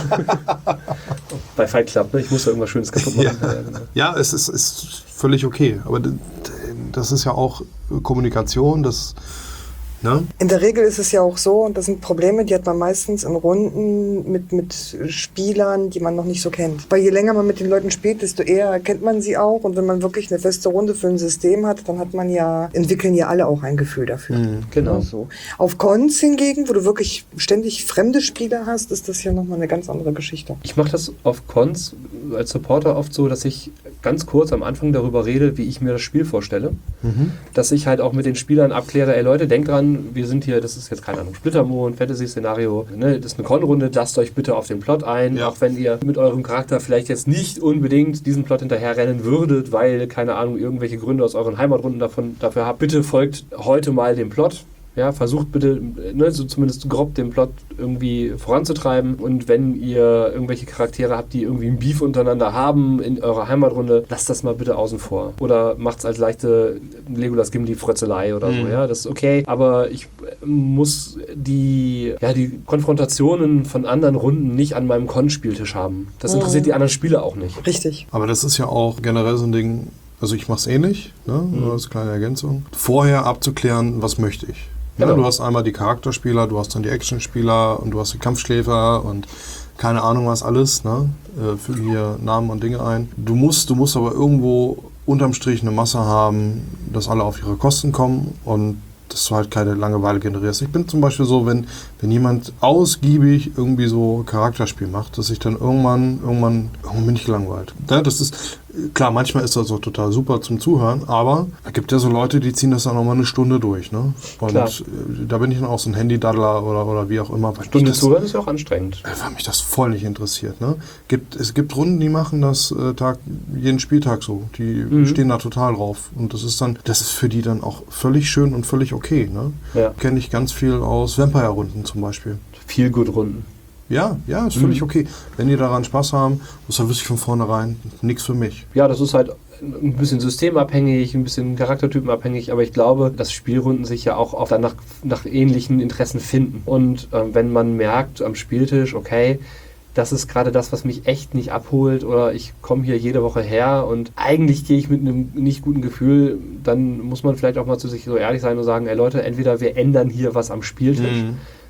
Bei Fight Club, ne? Ich muss da irgendwas Schönes kaputt machen. Ja, es ist völlig okay, aber das ist ja auch Kommunikation, ne? In der Regel ist es ja auch so, und das sind Probleme, die hat man meistens in Runden mit Spielern, die man noch nicht so kennt. Weil je länger man mit den Leuten spielt, desto eher kennt man sie auch. Und wenn man wirklich eine feste Runde für ein System hat, dann entwickeln ja alle auch ein Gefühl dafür. Genau. So. Auf Cons hingegen, wo du wirklich ständig fremde Spieler hast, ist das ja nochmal eine ganz andere Geschichte. Ich mache das auf Cons als Supporter oft so, dass ich ganz kurz am Anfang darüber rede, wie ich mir das Spiel vorstelle. Dass ich halt auch mit den Spielern abkläre, ey Leute, denkt dran, wir sind hier, das ist jetzt keine Ahnung, Splittermond, Fantasy-Szenario, ne? Das ist eine Con-Runde, lasst euch bitte auf den Plot ein, auch wenn ihr mit eurem Charakter vielleicht jetzt nicht unbedingt diesen Plot hinterherrennen würdet, weil, keine Ahnung, irgendwelche Gründe aus euren Heimatrunden dafür habt. Bitte folgt heute mal dem Plot. Ja, versucht bitte, so zumindest grob den Plot irgendwie voranzutreiben. Und wenn ihr irgendwelche Charaktere habt, die irgendwie ein Beef untereinander haben in eurer Heimatrunde, lasst das mal bitte außen vor. Oder macht's als leichte Legolas-Gimli-Frötzelei oder so. Ja, das ist okay. Aber ich muss die Konfrontationen von anderen Runden nicht an meinem Con-Spieltisch haben. Das interessiert die anderen Spieler auch nicht. Richtig. Aber das ist ja auch generell so ein Ding, also ich mache es ähnlich, ne? Nur als kleine Ergänzung. Vorher abzuklären, was möchte ich. Ja, Genau. du hast einmal die Charakterspieler, du hast dann die Actionspieler und du hast die Kampfschläfer und keine Ahnung was alles, ne? Fügen hier Namen und Dinge ein. Du musst aber irgendwo unterm Strich eine Masse haben, dass alle auf ihre Kosten kommen und dass du halt keine Langeweile generierst. Ich bin zum Beispiel so, wenn jemand ausgiebig irgendwie so Charakterspiel macht, dass ich dann irgendwann bin ich gelangweilt. Ja, das ist, klar, manchmal ist das so total super zum Zuhören, aber es gibt ja so Leute, die ziehen das dann nochmal eine Stunde durch. Ne? Und Klar. Da bin ich dann auch so ein Handy-Daddler oder wie auch immer. Weil Stunde mich das, zuhören ist ja auch anstrengend. weil mich das voll nicht interessiert. Ne? Es gibt Runden, die machen das jeden Spieltag so. Die stehen da total drauf. Und das ist für die dann auch völlig schön und völlig okay. Ne? Ja. Kenne ich ganz viel aus Vampire-Runden zum Beispiel. Viel gut Runden. Ja, ist völlig okay. Wenn die daran Spaß haben, ist da wirklich von vornherein nichts für mich. Ja, das ist halt ein bisschen systemabhängig, ein bisschen charaktertypenabhängig, aber ich glaube, dass Spielrunden sich ja auch oft nach ähnlichen Interessen finden. Und wenn man merkt am Spieltisch, okay, das ist gerade das, was mich echt nicht abholt oder ich komme hier jede Woche her und eigentlich gehe ich mit einem nicht guten Gefühl, dann muss man vielleicht auch mal zu sich so ehrlich sein und sagen, ey Leute, entweder wir ändern hier was am Spieltisch.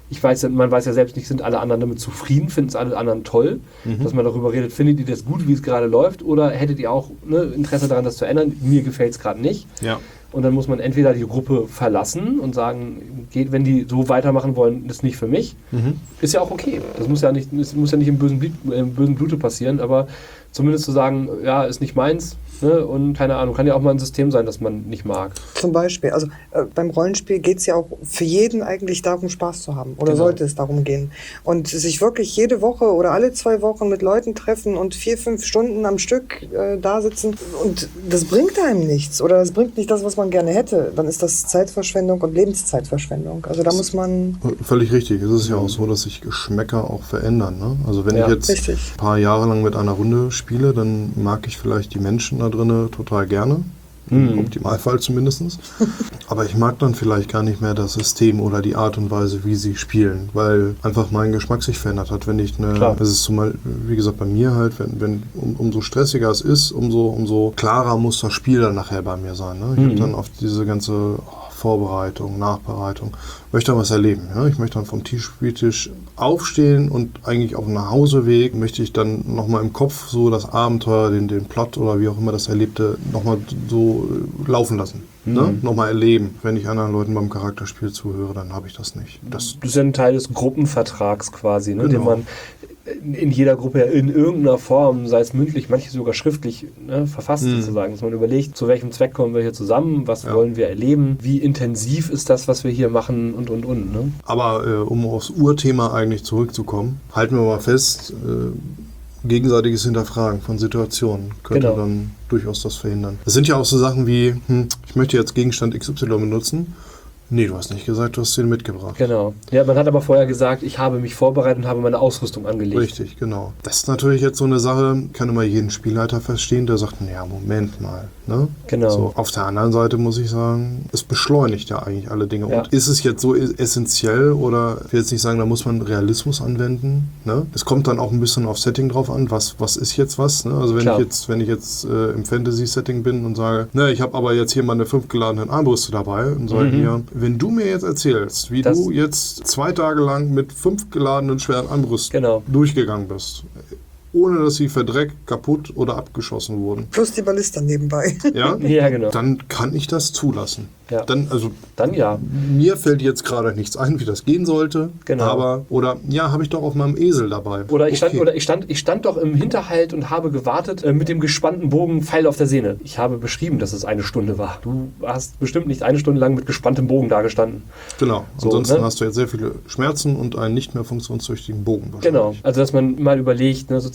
Man weiß ja selbst nicht, sind alle anderen damit zufrieden, finden es alle anderen toll, dass man darüber redet, findet ihr das gut, wie es gerade läuft, oder hättet ihr auch Interesse daran, das zu ändern? Mir gefällt es gerade nicht. Ja. Und dann muss man entweder die Gruppe verlassen und sagen, wenn die so weitermachen wollen, das ist nicht für mich. Ist ja auch okay. Das muss ja nicht im bösen Blute passieren, aber zumindest zu sagen, ja, ist nicht meins, ne? Und keine Ahnung, kann ja auch mal ein System sein, das man nicht mag. Zum Beispiel, also beim Rollenspiel geht es ja auch für jeden eigentlich darum, Spaß zu haben. Oder Genau. sollte es darum gehen. Und sich wirklich jede Woche oder alle 2 Wochen mit Leuten treffen und 4-5 Stunden am Stück da sitzen. Und das bringt einem nichts. Oder das bringt nicht das, was man gerne hätte. Dann ist das Zeitverschwendung und Lebenszeitverschwendung. Also da muss man... Völlig richtig. Es ist ja auch so, dass sich Geschmäcker auch verändern. Ne? Also wenn Ja, ich jetzt richtig. ein paar Jahre lang mit einer Runde spiele, dann mag ich vielleicht die Menschen da drinnen total gerne. Im Optimalfall zumindest. Aber ich mag dann vielleicht gar nicht mehr das System oder die Art und Weise, wie sie spielen, weil einfach mein Geschmack sich verändert hat. Wenn ich Klar. das ist zumal, wie gesagt, bei mir halt, umso stressiger es ist, umso klarer muss das Spiel dann nachher bei mir sein. Ne? Ich habe dann auf diese ganze Vorbereitung, Nachbereitung, möchte dann was erleben. Ja? Ich möchte dann vom Spieltisch aufstehen und eigentlich auf dem Nachhauseweg möchte ich dann nochmal im Kopf so das Abenteuer, den Plot oder wie auch immer das Erlebte, nochmal so laufen lassen. Ne? Nochmal erleben. Wenn ich anderen Leuten beim Charakterspiel zuhöre, dann habe ich das nicht. Das Das ist ja ein Teil des Gruppenvertrags quasi, ne, Genau. den man in jeder Gruppe in irgendeiner Form, sei es mündlich, manche sogar schriftlich, verfasst sozusagen, dass man überlegt, zu welchem Zweck kommen wir hier zusammen, was wollen wir erleben, wie intensiv ist das, was wir hier machen und. Ne? Aber um aufs Urthema eigentlich zurückzukommen, halten wir mal fest, gegenseitiges Hinterfragen von Situationen könnte Genau. dann durchaus das verhindern. Das sind ja auch so Sachen wie, ich möchte jetzt Gegenstand XY benutzen. Nee, du hast nicht gesagt, du hast den mitgebracht. Genau. Ja, man hat aber vorher gesagt, ich habe mich vorbereitet und habe meine Ausrüstung angelegt. Richtig, genau. Das ist natürlich jetzt so eine Sache, kann immer jeden Spielleiter verstehen, der sagt, naja, Moment mal. Ne? Genau. So, auf der anderen Seite muss ich sagen, es beschleunigt ja eigentlich alle Dinge. Ja. Und ist es jetzt so essentiell oder, ich will jetzt nicht sagen, da muss man Realismus anwenden. Ne? Es kommt dann auch ein bisschen auf Setting drauf an, was ist jetzt was. Ne? Also wenn Klar. ich jetzt im Fantasy-Setting bin und sage, ne, ich habe aber jetzt hier meine 5 geladenen Armbrüste dabei und sage mir, wenn du mir jetzt erzählst, wie du jetzt 2 Tage lang mit 5 geladenen schweren Armbrüsten durchgegangen bist, ohne dass sie verdreckt, kaputt oder abgeschossen wurden. Plus die Ballista nebenbei. Ja? Ja, genau. Dann kann ich das zulassen. Ja. Dann ja. Mir fällt jetzt gerade nichts ein, wie das gehen sollte. Genau. Aber, habe ich doch auf meinem Esel dabei. Oder ich stand doch im Hinterhalt und habe gewartet mit dem gespannten Bogen Pfeil auf der Sehne. Ich habe beschrieben, dass es 1 Stunde war. Du hast bestimmt nicht 1 Stunde lang mit gespanntem Bogen dagestanden. Genau. So, Ansonsten ne? hast du jetzt sehr viele Schmerzen und einen nicht mehr funktionstüchtigen Bogen. Genau. Also dass man mal überlegt, ne, sozusagen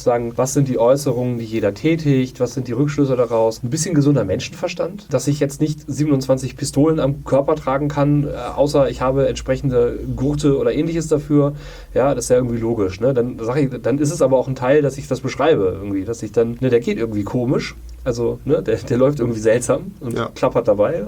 sagen, was sind die Äußerungen, die jeder tätigt, was sind die Rückschlüsse daraus. Ein bisschen gesunder Menschenverstand, dass ich jetzt nicht 27 Pistolen am Körper tragen kann, außer ich habe entsprechende Gurte oder ähnliches dafür. Ja, das ist ja irgendwie logisch. Ne? Dann ist es aber auch ein Teil, dass ich das beschreibe irgendwie, dass ich dann, ne, der geht irgendwie komisch. Also, ne, der läuft irgendwie seltsam und klappert dabei.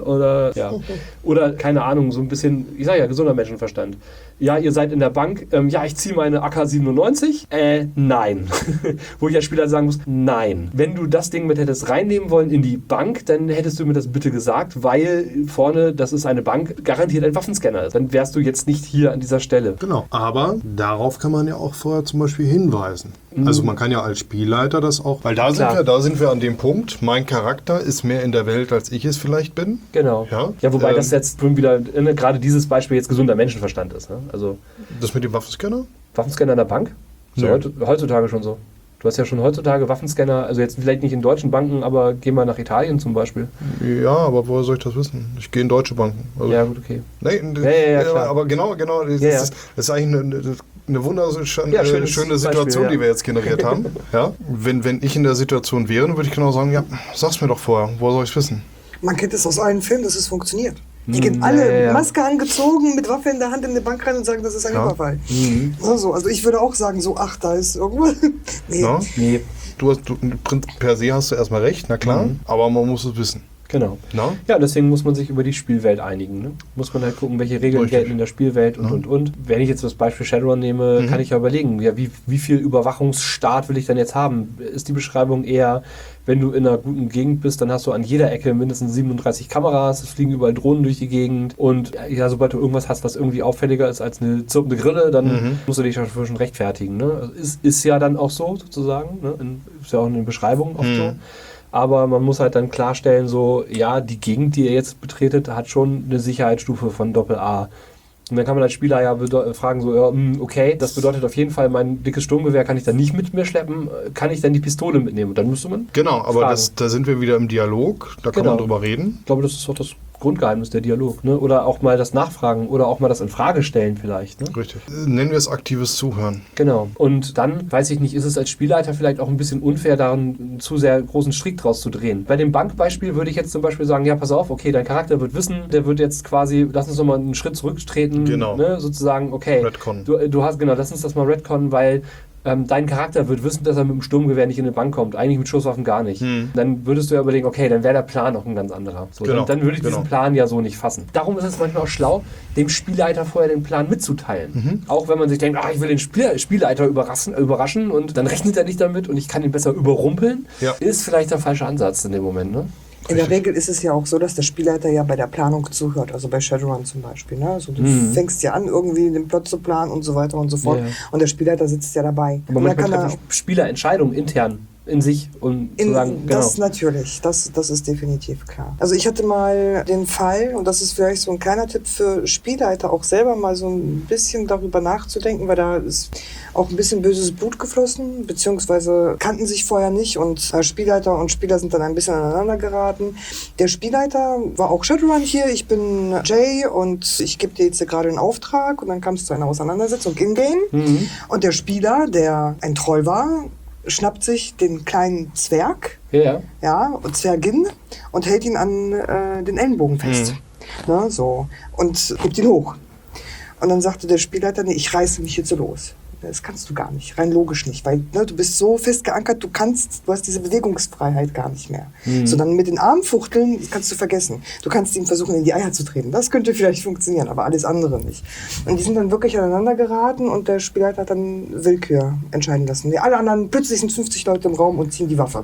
Oder, keine Ahnung, so ein bisschen, ich sage ja, gesunder Menschenverstand. Ja, ihr seid in der Bank. Ja, ich ziehe meine AK-97. Nein. Wo ich als Spieler sagen muss, nein. Wenn du das Ding mit hättest reinnehmen wollen in die Bank, dann hättest du mir das bitte gesagt, weil vorne, das ist eine Bank, garantiert ein Waffenscanner ist. Dann wärst du jetzt nicht hier an dieser Stelle. Genau, aber darauf kann man ja auch vorher zum Beispiel hinweisen. Also man kann ja als Spielleiter das auch, weil da sind wir an dem Punkt, mein Charakter ist mehr in der Welt, als ich es vielleicht bin. Genau. Ja, wobei das jetzt wieder, gerade dieses Beispiel jetzt gesunder Menschenverstand ist. Ne? Also das mit dem Waffenscanner? Waffenscanner in der Bank? Ist ja heutzutage schon so. Du hast ja schon heutzutage Waffenscanner, also jetzt vielleicht nicht in deutschen Banken, aber geh mal nach Italien zum Beispiel. Ja, aber woher soll ich das wissen? Ich gehe in deutsche Banken. Also, ja, gut, okay. Aber genau. Das ist eigentlich eine wunderschöne schöne Situation, Beispiel, die wir jetzt generiert haben. Ja? Wenn ich in der Situation wäre, dann würde ich genau sagen, ja, sag's mir doch vorher, woher soll ich es wissen? Man kennt es aus allen Filmen, dass es funktioniert. Die gehen alle Maske angezogen, mit Waffe in der Hand in die Bank rein und sagen, das ist ein Überfall. Also ich würde auch sagen, so, ach, da ist irgendwo... Nee. Du per se hast du erstmal recht, na klar, aber man muss es wissen. Genau. No? Ja, deswegen muss man sich über die Spielwelt einigen. Ne? Muss man halt gucken, welche Regeln gelten in der Spielwelt und. Wenn ich jetzt das Beispiel Shadowrun nehme, kann ich ja überlegen, ja, wie viel Überwachungsstaat will ich dann jetzt haben? Ist die Beschreibung eher, wenn du in einer guten Gegend bist, dann hast du an jeder Ecke mindestens 37 Kameras, es fliegen überall Drohnen durch die Gegend und ja, sobald du irgendwas hast, was irgendwie auffälliger ist als eine zirpende Grille, dann musst du dich dafür schon rechtfertigen. Ne? Also ist ja dann auch so, sozusagen. Ne? Ist ja auch in den Beschreibungen oft so. Aber man muss halt dann klarstellen, so, ja, die Gegend, die ihr jetzt betretet, hat schon eine Sicherheitsstufe von Doppel-A. Und dann kann man als Spieler ja fragen, so, ja, okay, das bedeutet auf jeden Fall, mein dickes Sturmgewehr kann ich dann nicht mit mir schleppen, kann ich dann die Pistole mitnehmen? Und dann müsste man aber da sind wir wieder im Dialog, da kann man drüber reden. Ich glaube, das ist auch das Grundgeheimnis, der Dialog. Ne? Oder auch mal das Nachfragen oder auch mal das Infrage stellen vielleicht. Ne? Richtig. Nennen wir es aktives Zuhören. Genau. Und dann, weiß ich nicht, ist es als Spielleiter vielleicht auch ein bisschen unfair, daran einen zu sehr großen Strick draus zu drehen. Bei dem Bankbeispiel würde ich jetzt zum Beispiel sagen, ja, pass auf, okay, dein Charakter wird wissen, der wird jetzt quasi, lass uns nochmal einen Schritt zurücktreten. Genau. Ne? Sozusagen, okay. Redcon. Du hast, genau, lass uns das mal Redcon, weil dein Charakter wird wissen, dass er mit dem Sturmgewehr nicht in eine Bank kommt. Eigentlich mit Schusswaffen gar nicht. Dann würdest du ja überlegen, okay, dann wäre der Plan auch ein ganz anderer. So, dann würde ich diesen Plan ja so nicht fassen. Darum ist es manchmal auch schlau, dem Spielleiter vorher den Plan mitzuteilen. Auch wenn man sich denkt, ich will den Spielleiter überraschen und dann rechnet er nicht damit und ich kann ihn besser überrumpeln, ist vielleicht der falsche Ansatz in dem Moment. Ne? In der Regel ist es ja auch so, dass der Spielleiter ja bei der Planung zuhört, also bei Shadowrun zum Beispiel. Ne? Also du fängst ja an, irgendwie den Plot zu planen und so weiter und so fort. Und der Spielleiter sitzt ja dabei. Aber manchmal treffen Spielerentscheidungen intern in sich und zu sagen, das natürlich, das ist definitiv klar. Also ich hatte mal den Fall, und das ist vielleicht so ein kleiner Tipp für Spielleiter, auch selber mal so ein bisschen darüber nachzudenken, weil da ist auch ein bisschen böses Blut geflossen, beziehungsweise kannten sich vorher nicht und Spielleiter und Spieler sind dann ein bisschen aneinander geraten. Der Spielleiter war auch Shadowrun hier, ich bin Jay und ich gebe dir jetzt gerade einen Auftrag und dann kam es zu einer Auseinandersetzung in-game und der Spieler, der ein Troll war, schnappt sich den kleinen Zwerg, Zwergin, und hält ihn an den Ellenbogen fest. Ne, so. Und gibt ihn hoch. Und dann sagte der Spielleiter, nee, ich reiße mich jetzt so los. Das kannst du gar nicht, rein logisch nicht, weil du bist so fest geankert, du hast diese Bewegungsfreiheit gar nicht mehr. So, dann mit den Armen fuchteln, das kannst du vergessen. Du kannst ihm versuchen, in die Eier zu treten. Das könnte vielleicht funktionieren, aber alles andere nicht. Und die sind dann wirklich aneinander geraten und der Spielleiter hat dann Willkür entscheiden lassen. Alle anderen, plötzlich sind 50 Leute im Raum und ziehen die Waffe.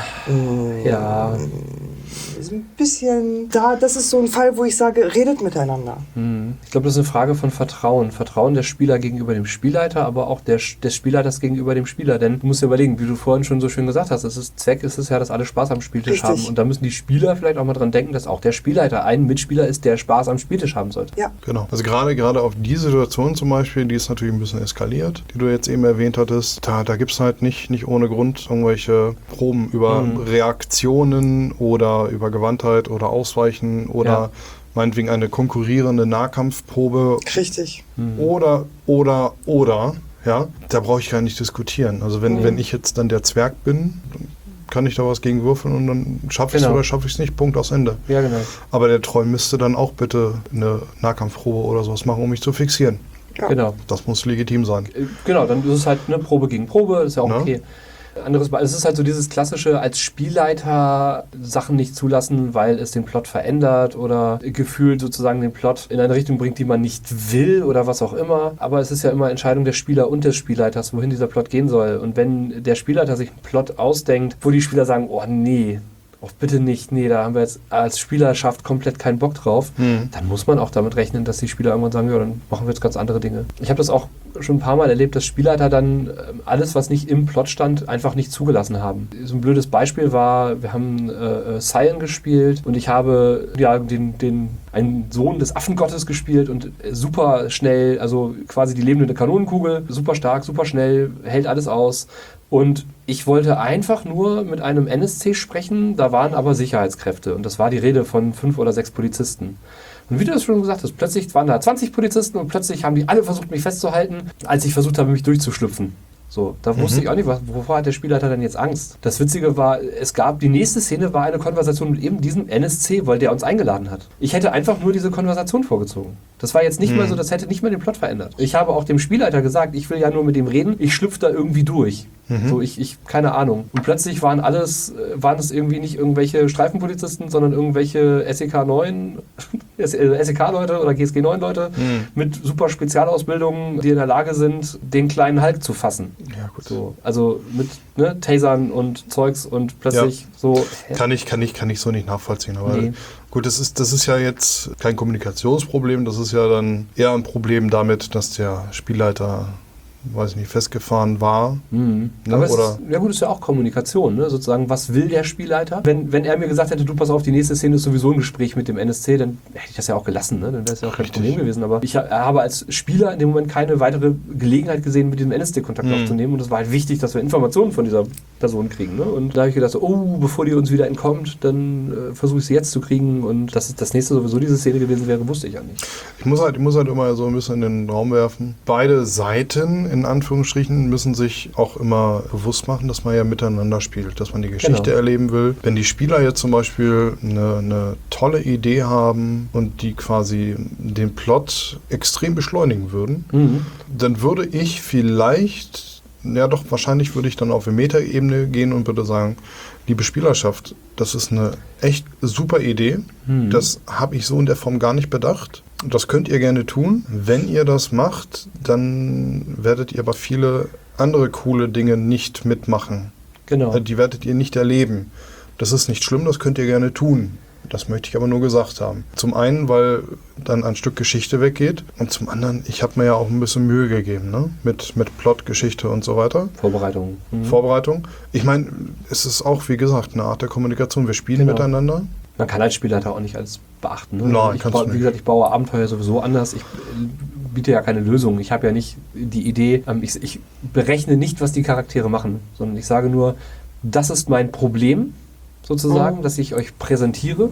Ja. Ist ein bisschen, das ist so ein Fall, wo ich sage, redet miteinander. Ich glaube, das ist eine Frage von Vertrauen. Vertrauen der Spieler gegenüber dem Spielleiter, aber auch des Spielleiters gegenüber dem Spieler. Denn du musst dir überlegen, wie du vorhin schon so schön gesagt hast, Zweck ist es ja, dass alle Spaß am Spieltisch haben. Und da müssen die Spieler vielleicht auch mal dran denken, dass auch der Spielleiter ein Mitspieler ist, der Spaß am Spieltisch haben sollte. Ja. Genau. Also gerade auf die Situation zum Beispiel, die ist natürlich ein bisschen eskaliert, die du jetzt eben erwähnt hattest. Da gibt es halt nicht ohne Grund irgendwelche Proben über Reaktionen oder über Gewandtheit oder Ausweichen oder meinetwegen eine konkurrierende Nahkampfprobe. Richtig. Oder, ja, da brauche ich gar nicht diskutieren. Also wenn ich jetzt dann der Zwerg bin, dann kann ich da was gegen würfeln und dann schaffe ich es oder schaffe ich es nicht, Punkt, aus Ende. Ja, genau. Aber der Troll müsste dann auch bitte eine Nahkampfprobe oder sowas machen, um mich zu fixieren. Ja. Genau. Das muss legitim sein. Genau, dann ist es halt eine Probe gegen Probe, das ist ja auch okay. Anderes Mal, es ist halt so dieses klassische als Spielleiter Sachen nicht zulassen, weil es den Plot verändert oder gefühlt sozusagen den Plot in eine Richtung bringt, die man nicht will oder was auch immer. Aber es ist ja immer Entscheidung der Spieler und des Spielleiters, wohin dieser Plot gehen soll. Und wenn der Spielleiter sich einen Plot ausdenkt, wo die Spieler sagen, oh nee, oh, bitte nicht, nee, da haben wir jetzt als Spielerschaft komplett keinen Bock drauf, dann muss man auch damit rechnen, dass die Spieler irgendwann sagen, ja, dann machen wir jetzt ganz andere Dinge. Ich habe das auch schon ein paar Mal erlebt, dass Spielleiter dann alles, was nicht im Plot stand, einfach nicht zugelassen haben. So ein blödes Beispiel war, wir haben Cyan gespielt und ich habe ja einen Sohn des Affengottes gespielt und super schnell, also quasi die lebende Kanonenkugel, super stark, super schnell, hält alles aus. Und ich wollte einfach nur mit einem NSC sprechen, da waren aber Sicherheitskräfte. Und das war die Rede von 5 oder 6 Polizisten. Und wie du das schon gesagt hast, plötzlich waren da 20 Polizisten und plötzlich haben die alle versucht, mich festzuhalten, als ich versucht habe, mich durchzuschlüpfen. So, da wusste ich auch nicht, wovor hat der Spielleiter denn jetzt Angst? Das Witzige war, die nächste Szene war eine Konversation mit eben diesem NSC, weil der uns eingeladen hat. Ich hätte einfach nur diese Konversation vorgezogen. Das war jetzt nicht mal so, das hätte nicht mal den Plot verändert. Ich habe auch dem Spielleiter gesagt, ich will ja nur mit dem reden, ich schlüpfe da irgendwie durch. So, keine Ahnung. Und plötzlich waren es irgendwie nicht irgendwelche Streifenpolizisten, sondern irgendwelche SEK 9, SEK-Leute oder GSG 9-Leute mit super Spezialausbildungen, die in der Lage sind, den kleinen Hulk zu fassen. Ja, gut. So, also mit Tasern und Zeugs und plötzlich so. Kann ich so nicht nachvollziehen. Aber gut, das ist ja jetzt kein Kommunikationsproblem, das ist ja dann eher ein Problem damit, dass der Spielleiter, weiß ich nicht, festgefahren war. Ne? Aber das ist ja auch Kommunikation, ne? Sozusagen, was will der Spielleiter? Wenn er mir gesagt hätte, du pass auf, die nächste Szene ist sowieso ein Gespräch mit dem NSC, dann hätte ich das ja auch gelassen, ne? Dann wäre es ja auch kein Problem gewesen. Aber ich habe als Spieler in dem Moment keine weitere Gelegenheit gesehen, mit dem NSC Kontakt aufzunehmen und es war halt wichtig, dass wir Informationen von dieser Person kriegen. Ne? Und da habe ich gedacht, bevor die uns wieder entkommt, dann versuche ich sie jetzt zu kriegen und dass das nächste sowieso diese Szene gewesen wäre, wusste ich ja nicht. Ich muss halt immer so ein bisschen in den Raum werfen. Beide Seiten in Anführungsstrichen müssen sich auch immer bewusst machen, dass man ja miteinander spielt, dass man die Geschichte erleben will. Wenn die Spieler jetzt zum Beispiel eine tolle Idee haben und die quasi den Plot extrem beschleunigen würden, dann würde ich wahrscheinlich würde ich dann auf eine Metaebene gehen und würde sagen, liebe Spielerschaft, das ist eine echt super Idee. Das habe ich so in der Form gar nicht bedacht. Das könnt ihr gerne tun. Wenn ihr das macht, dann werdet ihr aber viele andere coole Dinge nicht mitmachen. Genau. Die werdet ihr nicht erleben. Das ist nicht schlimm, das könnt ihr gerne tun. Das möchte ich aber nur gesagt haben. Zum einen, weil dann ein Stück Geschichte weggeht und zum anderen, ich habe mir ja auch ein bisschen Mühe gegeben, ne? Mit Plot, Geschichte und so weiter. Vorbereitung. Vorbereitung. Ich meine, es ist auch, wie gesagt, eine Art der Kommunikation. Wir spielen miteinander. Man kann als Spielleiter auch nicht alles beachten. Ne? Nein, wie gesagt, ich baue Abenteuer sowieso anders. Ich biete ja keine Lösung. Ich habe ja nicht die Idee, ich berechne nicht, was die Charaktere machen, sondern ich sage nur, das ist mein Problem, sozusagen, das ich euch präsentiere.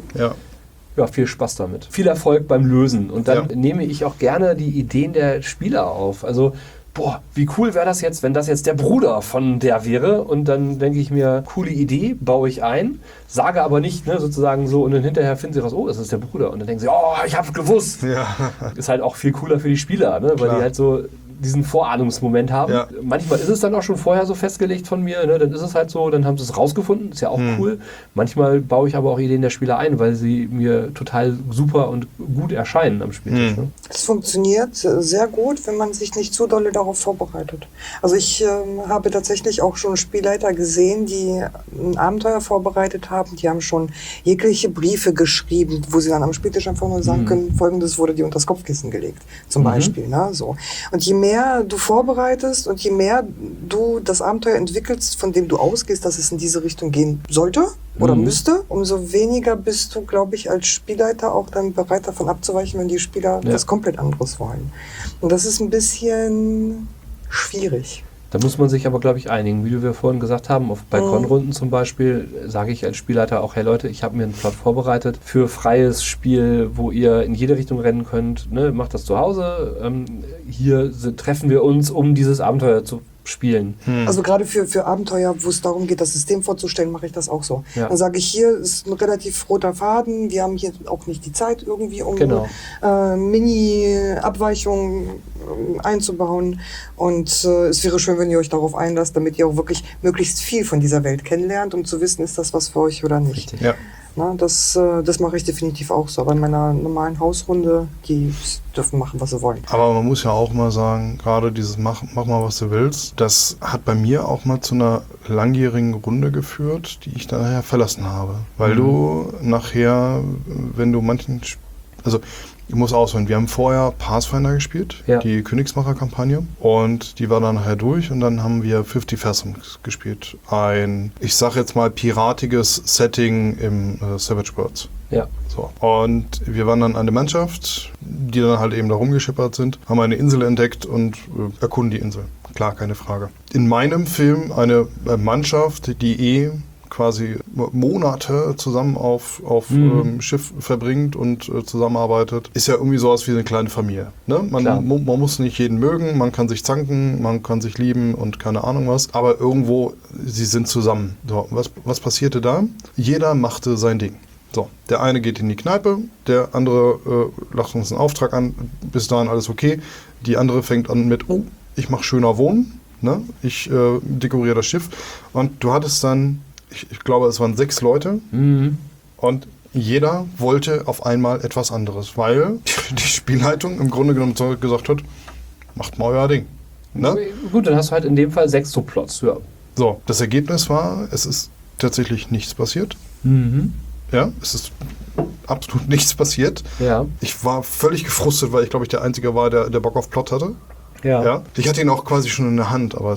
Ja, viel Spaß damit. Viel Erfolg beim Lösen. Und dann nehme ich auch gerne die Ideen der Spieler auf. Also, wie cool wäre das jetzt, wenn das jetzt der Bruder von der wäre? Und dann denke ich mir, coole Idee, baue ich ein, sage aber nicht, ne, sozusagen so, und dann hinterher finden sie raus, das ist der Bruder. Und dann denken sie, ich hab's gewusst. Ja. Ist halt auch viel cooler für die Spieler, ne, weil die halt so diesen Vorahnungsmoment haben. Ja. Manchmal ist es dann auch schon vorher so festgelegt von mir, ne? Dann ist es halt so, dann haben sie es rausgefunden, ist ja auch cool. Manchmal baue ich aber auch Ideen der Spieler ein, weil sie mir total super und gut erscheinen am Spieltisch. Ne? Es funktioniert sehr gut, wenn man sich nicht zu dolle darauf vorbereitet. Also ich habe tatsächlich auch schon Spielleiter gesehen, die ein Abenteuer vorbereitet haben, die haben schon jegliche Briefe geschrieben, wo sie dann am Spieltisch einfach nur sagen können, Folgendes wurde dir unter das Kopfkissen gelegt, zum Beispiel. Ne? So. Und je mehr du vorbereitest und je mehr du das Abenteuer entwickelst, von dem du ausgehst, dass es in diese Richtung gehen sollte oder müsste, umso weniger bist du, glaube ich, als Spielleiter auch dann bereit, davon abzuweichen, wenn die Spieler was komplett anderes wollen. Und das ist ein bisschen schwierig. Da muss man sich aber, glaube ich, einigen. Wie wir vorhin gesagt haben, auf Balkonrunden zum Beispiel, sage ich als Spielleiter auch, hey Leute, ich habe mir einen Plot vorbereitet für freies Spiel, wo ihr in jede Richtung rennen könnt. Ne? Macht das zu Hause. Hier treffen wir uns, um dieses Abenteuer zu spielen. Also gerade für Abenteuer, wo es darum geht, das System vorzustellen, mache ich das auch so. Ja. Dann sage ich, hier ist ein relativ roter Faden, wir haben hier auch nicht die Zeit irgendwie, um Mini-Abweichungen einzubauen. Und es wäre schön, wenn ihr euch darauf einlasst, damit ihr auch wirklich möglichst viel von dieser Welt kennenlernt, um zu wissen, ist das was für euch oder nicht. Ja. Na, das mache ich definitiv auch so. Aber in meiner normalen Hausrunde, die dürfen machen, was sie wollen. Aber man muss ja auch mal sagen, gerade dieses mach mal, was du willst, das hat bei mir auch mal zu einer langjährigen Runde geführt, die ich dann nachher verlassen habe. Weil du nachher, wenn du also ich muss ausholen, wir haben vorher Pathfinder gespielt, die Königsmacher-Kampagne, und die war dann nachher durch und dann haben wir 50 Fathoms gespielt. Ein, ich sag jetzt mal, piratiges Setting im Savage Worlds. Ja. So. Und wir waren dann eine Mannschaft, die dann halt eben da rumgeschippert sind, haben eine Insel entdeckt und erkunden die Insel. Klar, keine Frage. In meinem Film eine Mannschaft, die quasi Monate zusammen auf Schiff verbringt und zusammenarbeitet, ist ja irgendwie sowas wie eine kleine Familie. Ne? Man muss nicht jeden mögen, man kann sich zanken, man kann sich lieben und keine Ahnung was, aber irgendwo, sie sind zusammen. So, was passierte da? Jeder machte sein Ding. So, der eine geht in die Kneipe, der andere lacht uns einen Auftrag an, bis dahin alles okay. Die andere fängt an mit, ich mache schöner Wohnen, ne? Ich dekoriere das Schiff. Und du hattest dann, ich glaube, es waren 6 Leute und jeder wollte auf einmal etwas anderes, weil die Spielleitung im Grunde genommen gesagt hat, macht mal euer Ding. Ne? Gut, dann hast du halt in dem Fall 6 Subplots. Ja. So, das Ergebnis war, es ist tatsächlich nichts passiert. Ja, es ist absolut nichts passiert. Ja. Ich war völlig gefrustet, weil ich, glaube ich, der Einzige war, der Bock auf Plot hatte. Ja. Ich hatte ihn auch quasi schon in der Hand, aber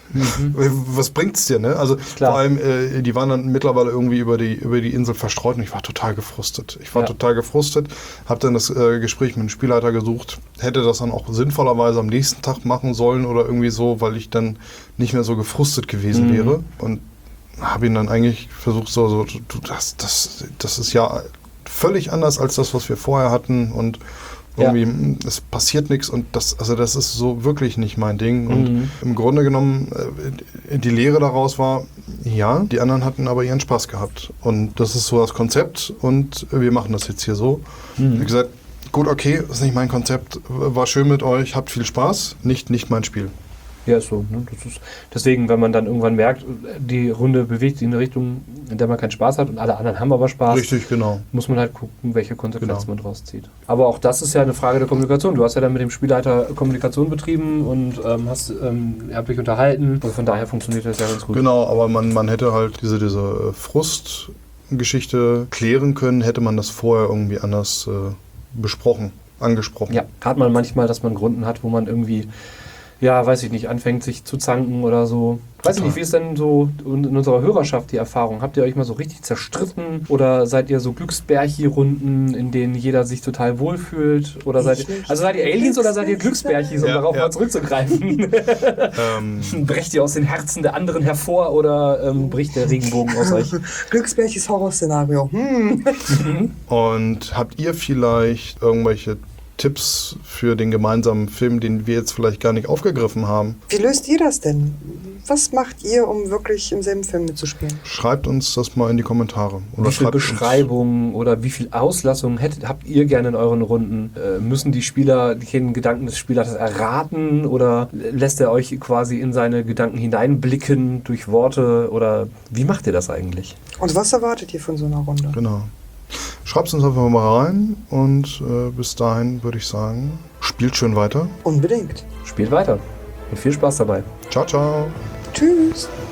was bringt's dir, ne? Also vor allem, die waren dann mittlerweile irgendwie über die Insel verstreut und ich war total gefrustet. Habe dann das Gespräch mit dem Spielleiter gesucht, hätte das dann auch sinnvollerweise am nächsten Tag machen sollen oder irgendwie so, weil ich dann nicht mehr so gefrustet gewesen wäre. Und habe ihn dann eigentlich versucht, das ist ja völlig anders als das, was wir vorher hatten und irgendwie, es passiert nichts und das ist so wirklich nicht mein Ding. Und im Grunde genommen, die Lehre daraus war, ja, die anderen hatten aber ihren Spaß gehabt. Und das ist so das Konzept und wir machen das jetzt hier so. Ich habe gesagt, gut, okay, ist nicht mein Konzept, war schön mit euch, habt viel Spaß, nicht mein Spiel. Ja, ist so. Ne? Das ist deswegen, wenn man dann irgendwann merkt, die Runde bewegt sich in eine Richtung, in der man keinen Spaß hat und alle anderen haben aber Spaß. Richtig, genau. Muss man halt gucken, welche Konsequenzen man draus zieht. Aber auch das ist ja eine Frage der Kommunikation. Du hast ja dann mit dem Spielleiter Kommunikation betrieben und ihr habt euch unterhalten. Und von daher funktioniert das ja ganz gut. Genau, aber man hätte halt diese Frustgeschichte klären können, hätte man das vorher irgendwie anders angesprochen. Ja, hat man manchmal, dass man Gründen hat, wo man irgendwie weiß ich nicht, anfängt sich zu zanken oder so. Weiß ich nicht, wie ist denn so in unserer Hörerschaft die Erfahrung? Habt ihr euch mal so richtig zerstritten? Oder seid ihr so Glücksbärchi-Runden, in denen jeder sich total wohlfühlt? Oder seid ihr Aliens oder seid ihr Glücksbärchis, um darauf mal zurückzugreifen? Brecht ihr aus den Herzen der anderen hervor oder bricht der Regenbogen aus euch? Glücksbärchis Horrorszenario. Und habt ihr vielleicht irgendwelche Tipps für den gemeinsamen Film, den wir jetzt vielleicht gar nicht aufgegriffen haben? Wie löst ihr das denn? Was macht ihr, um wirklich im selben Film mitzuspielen? Schreibt uns das mal in die Kommentare. Oder wie viel Beschreibungen oder wie viel Auslassungen habt ihr gerne in euren Runden? Müssen die Spieler den Gedanken des Spielers erraten oder lässt er euch quasi in seine Gedanken hineinblicken durch Worte? Oder wie macht ihr das eigentlich? Und was erwartet ihr von so einer Runde? Genau. Schreibt es uns einfach mal rein und bis dahin würde ich sagen, spielt schön weiter. Unbedingt. Spielt weiter und viel Spaß dabei. Ciao, ciao. Tschüss.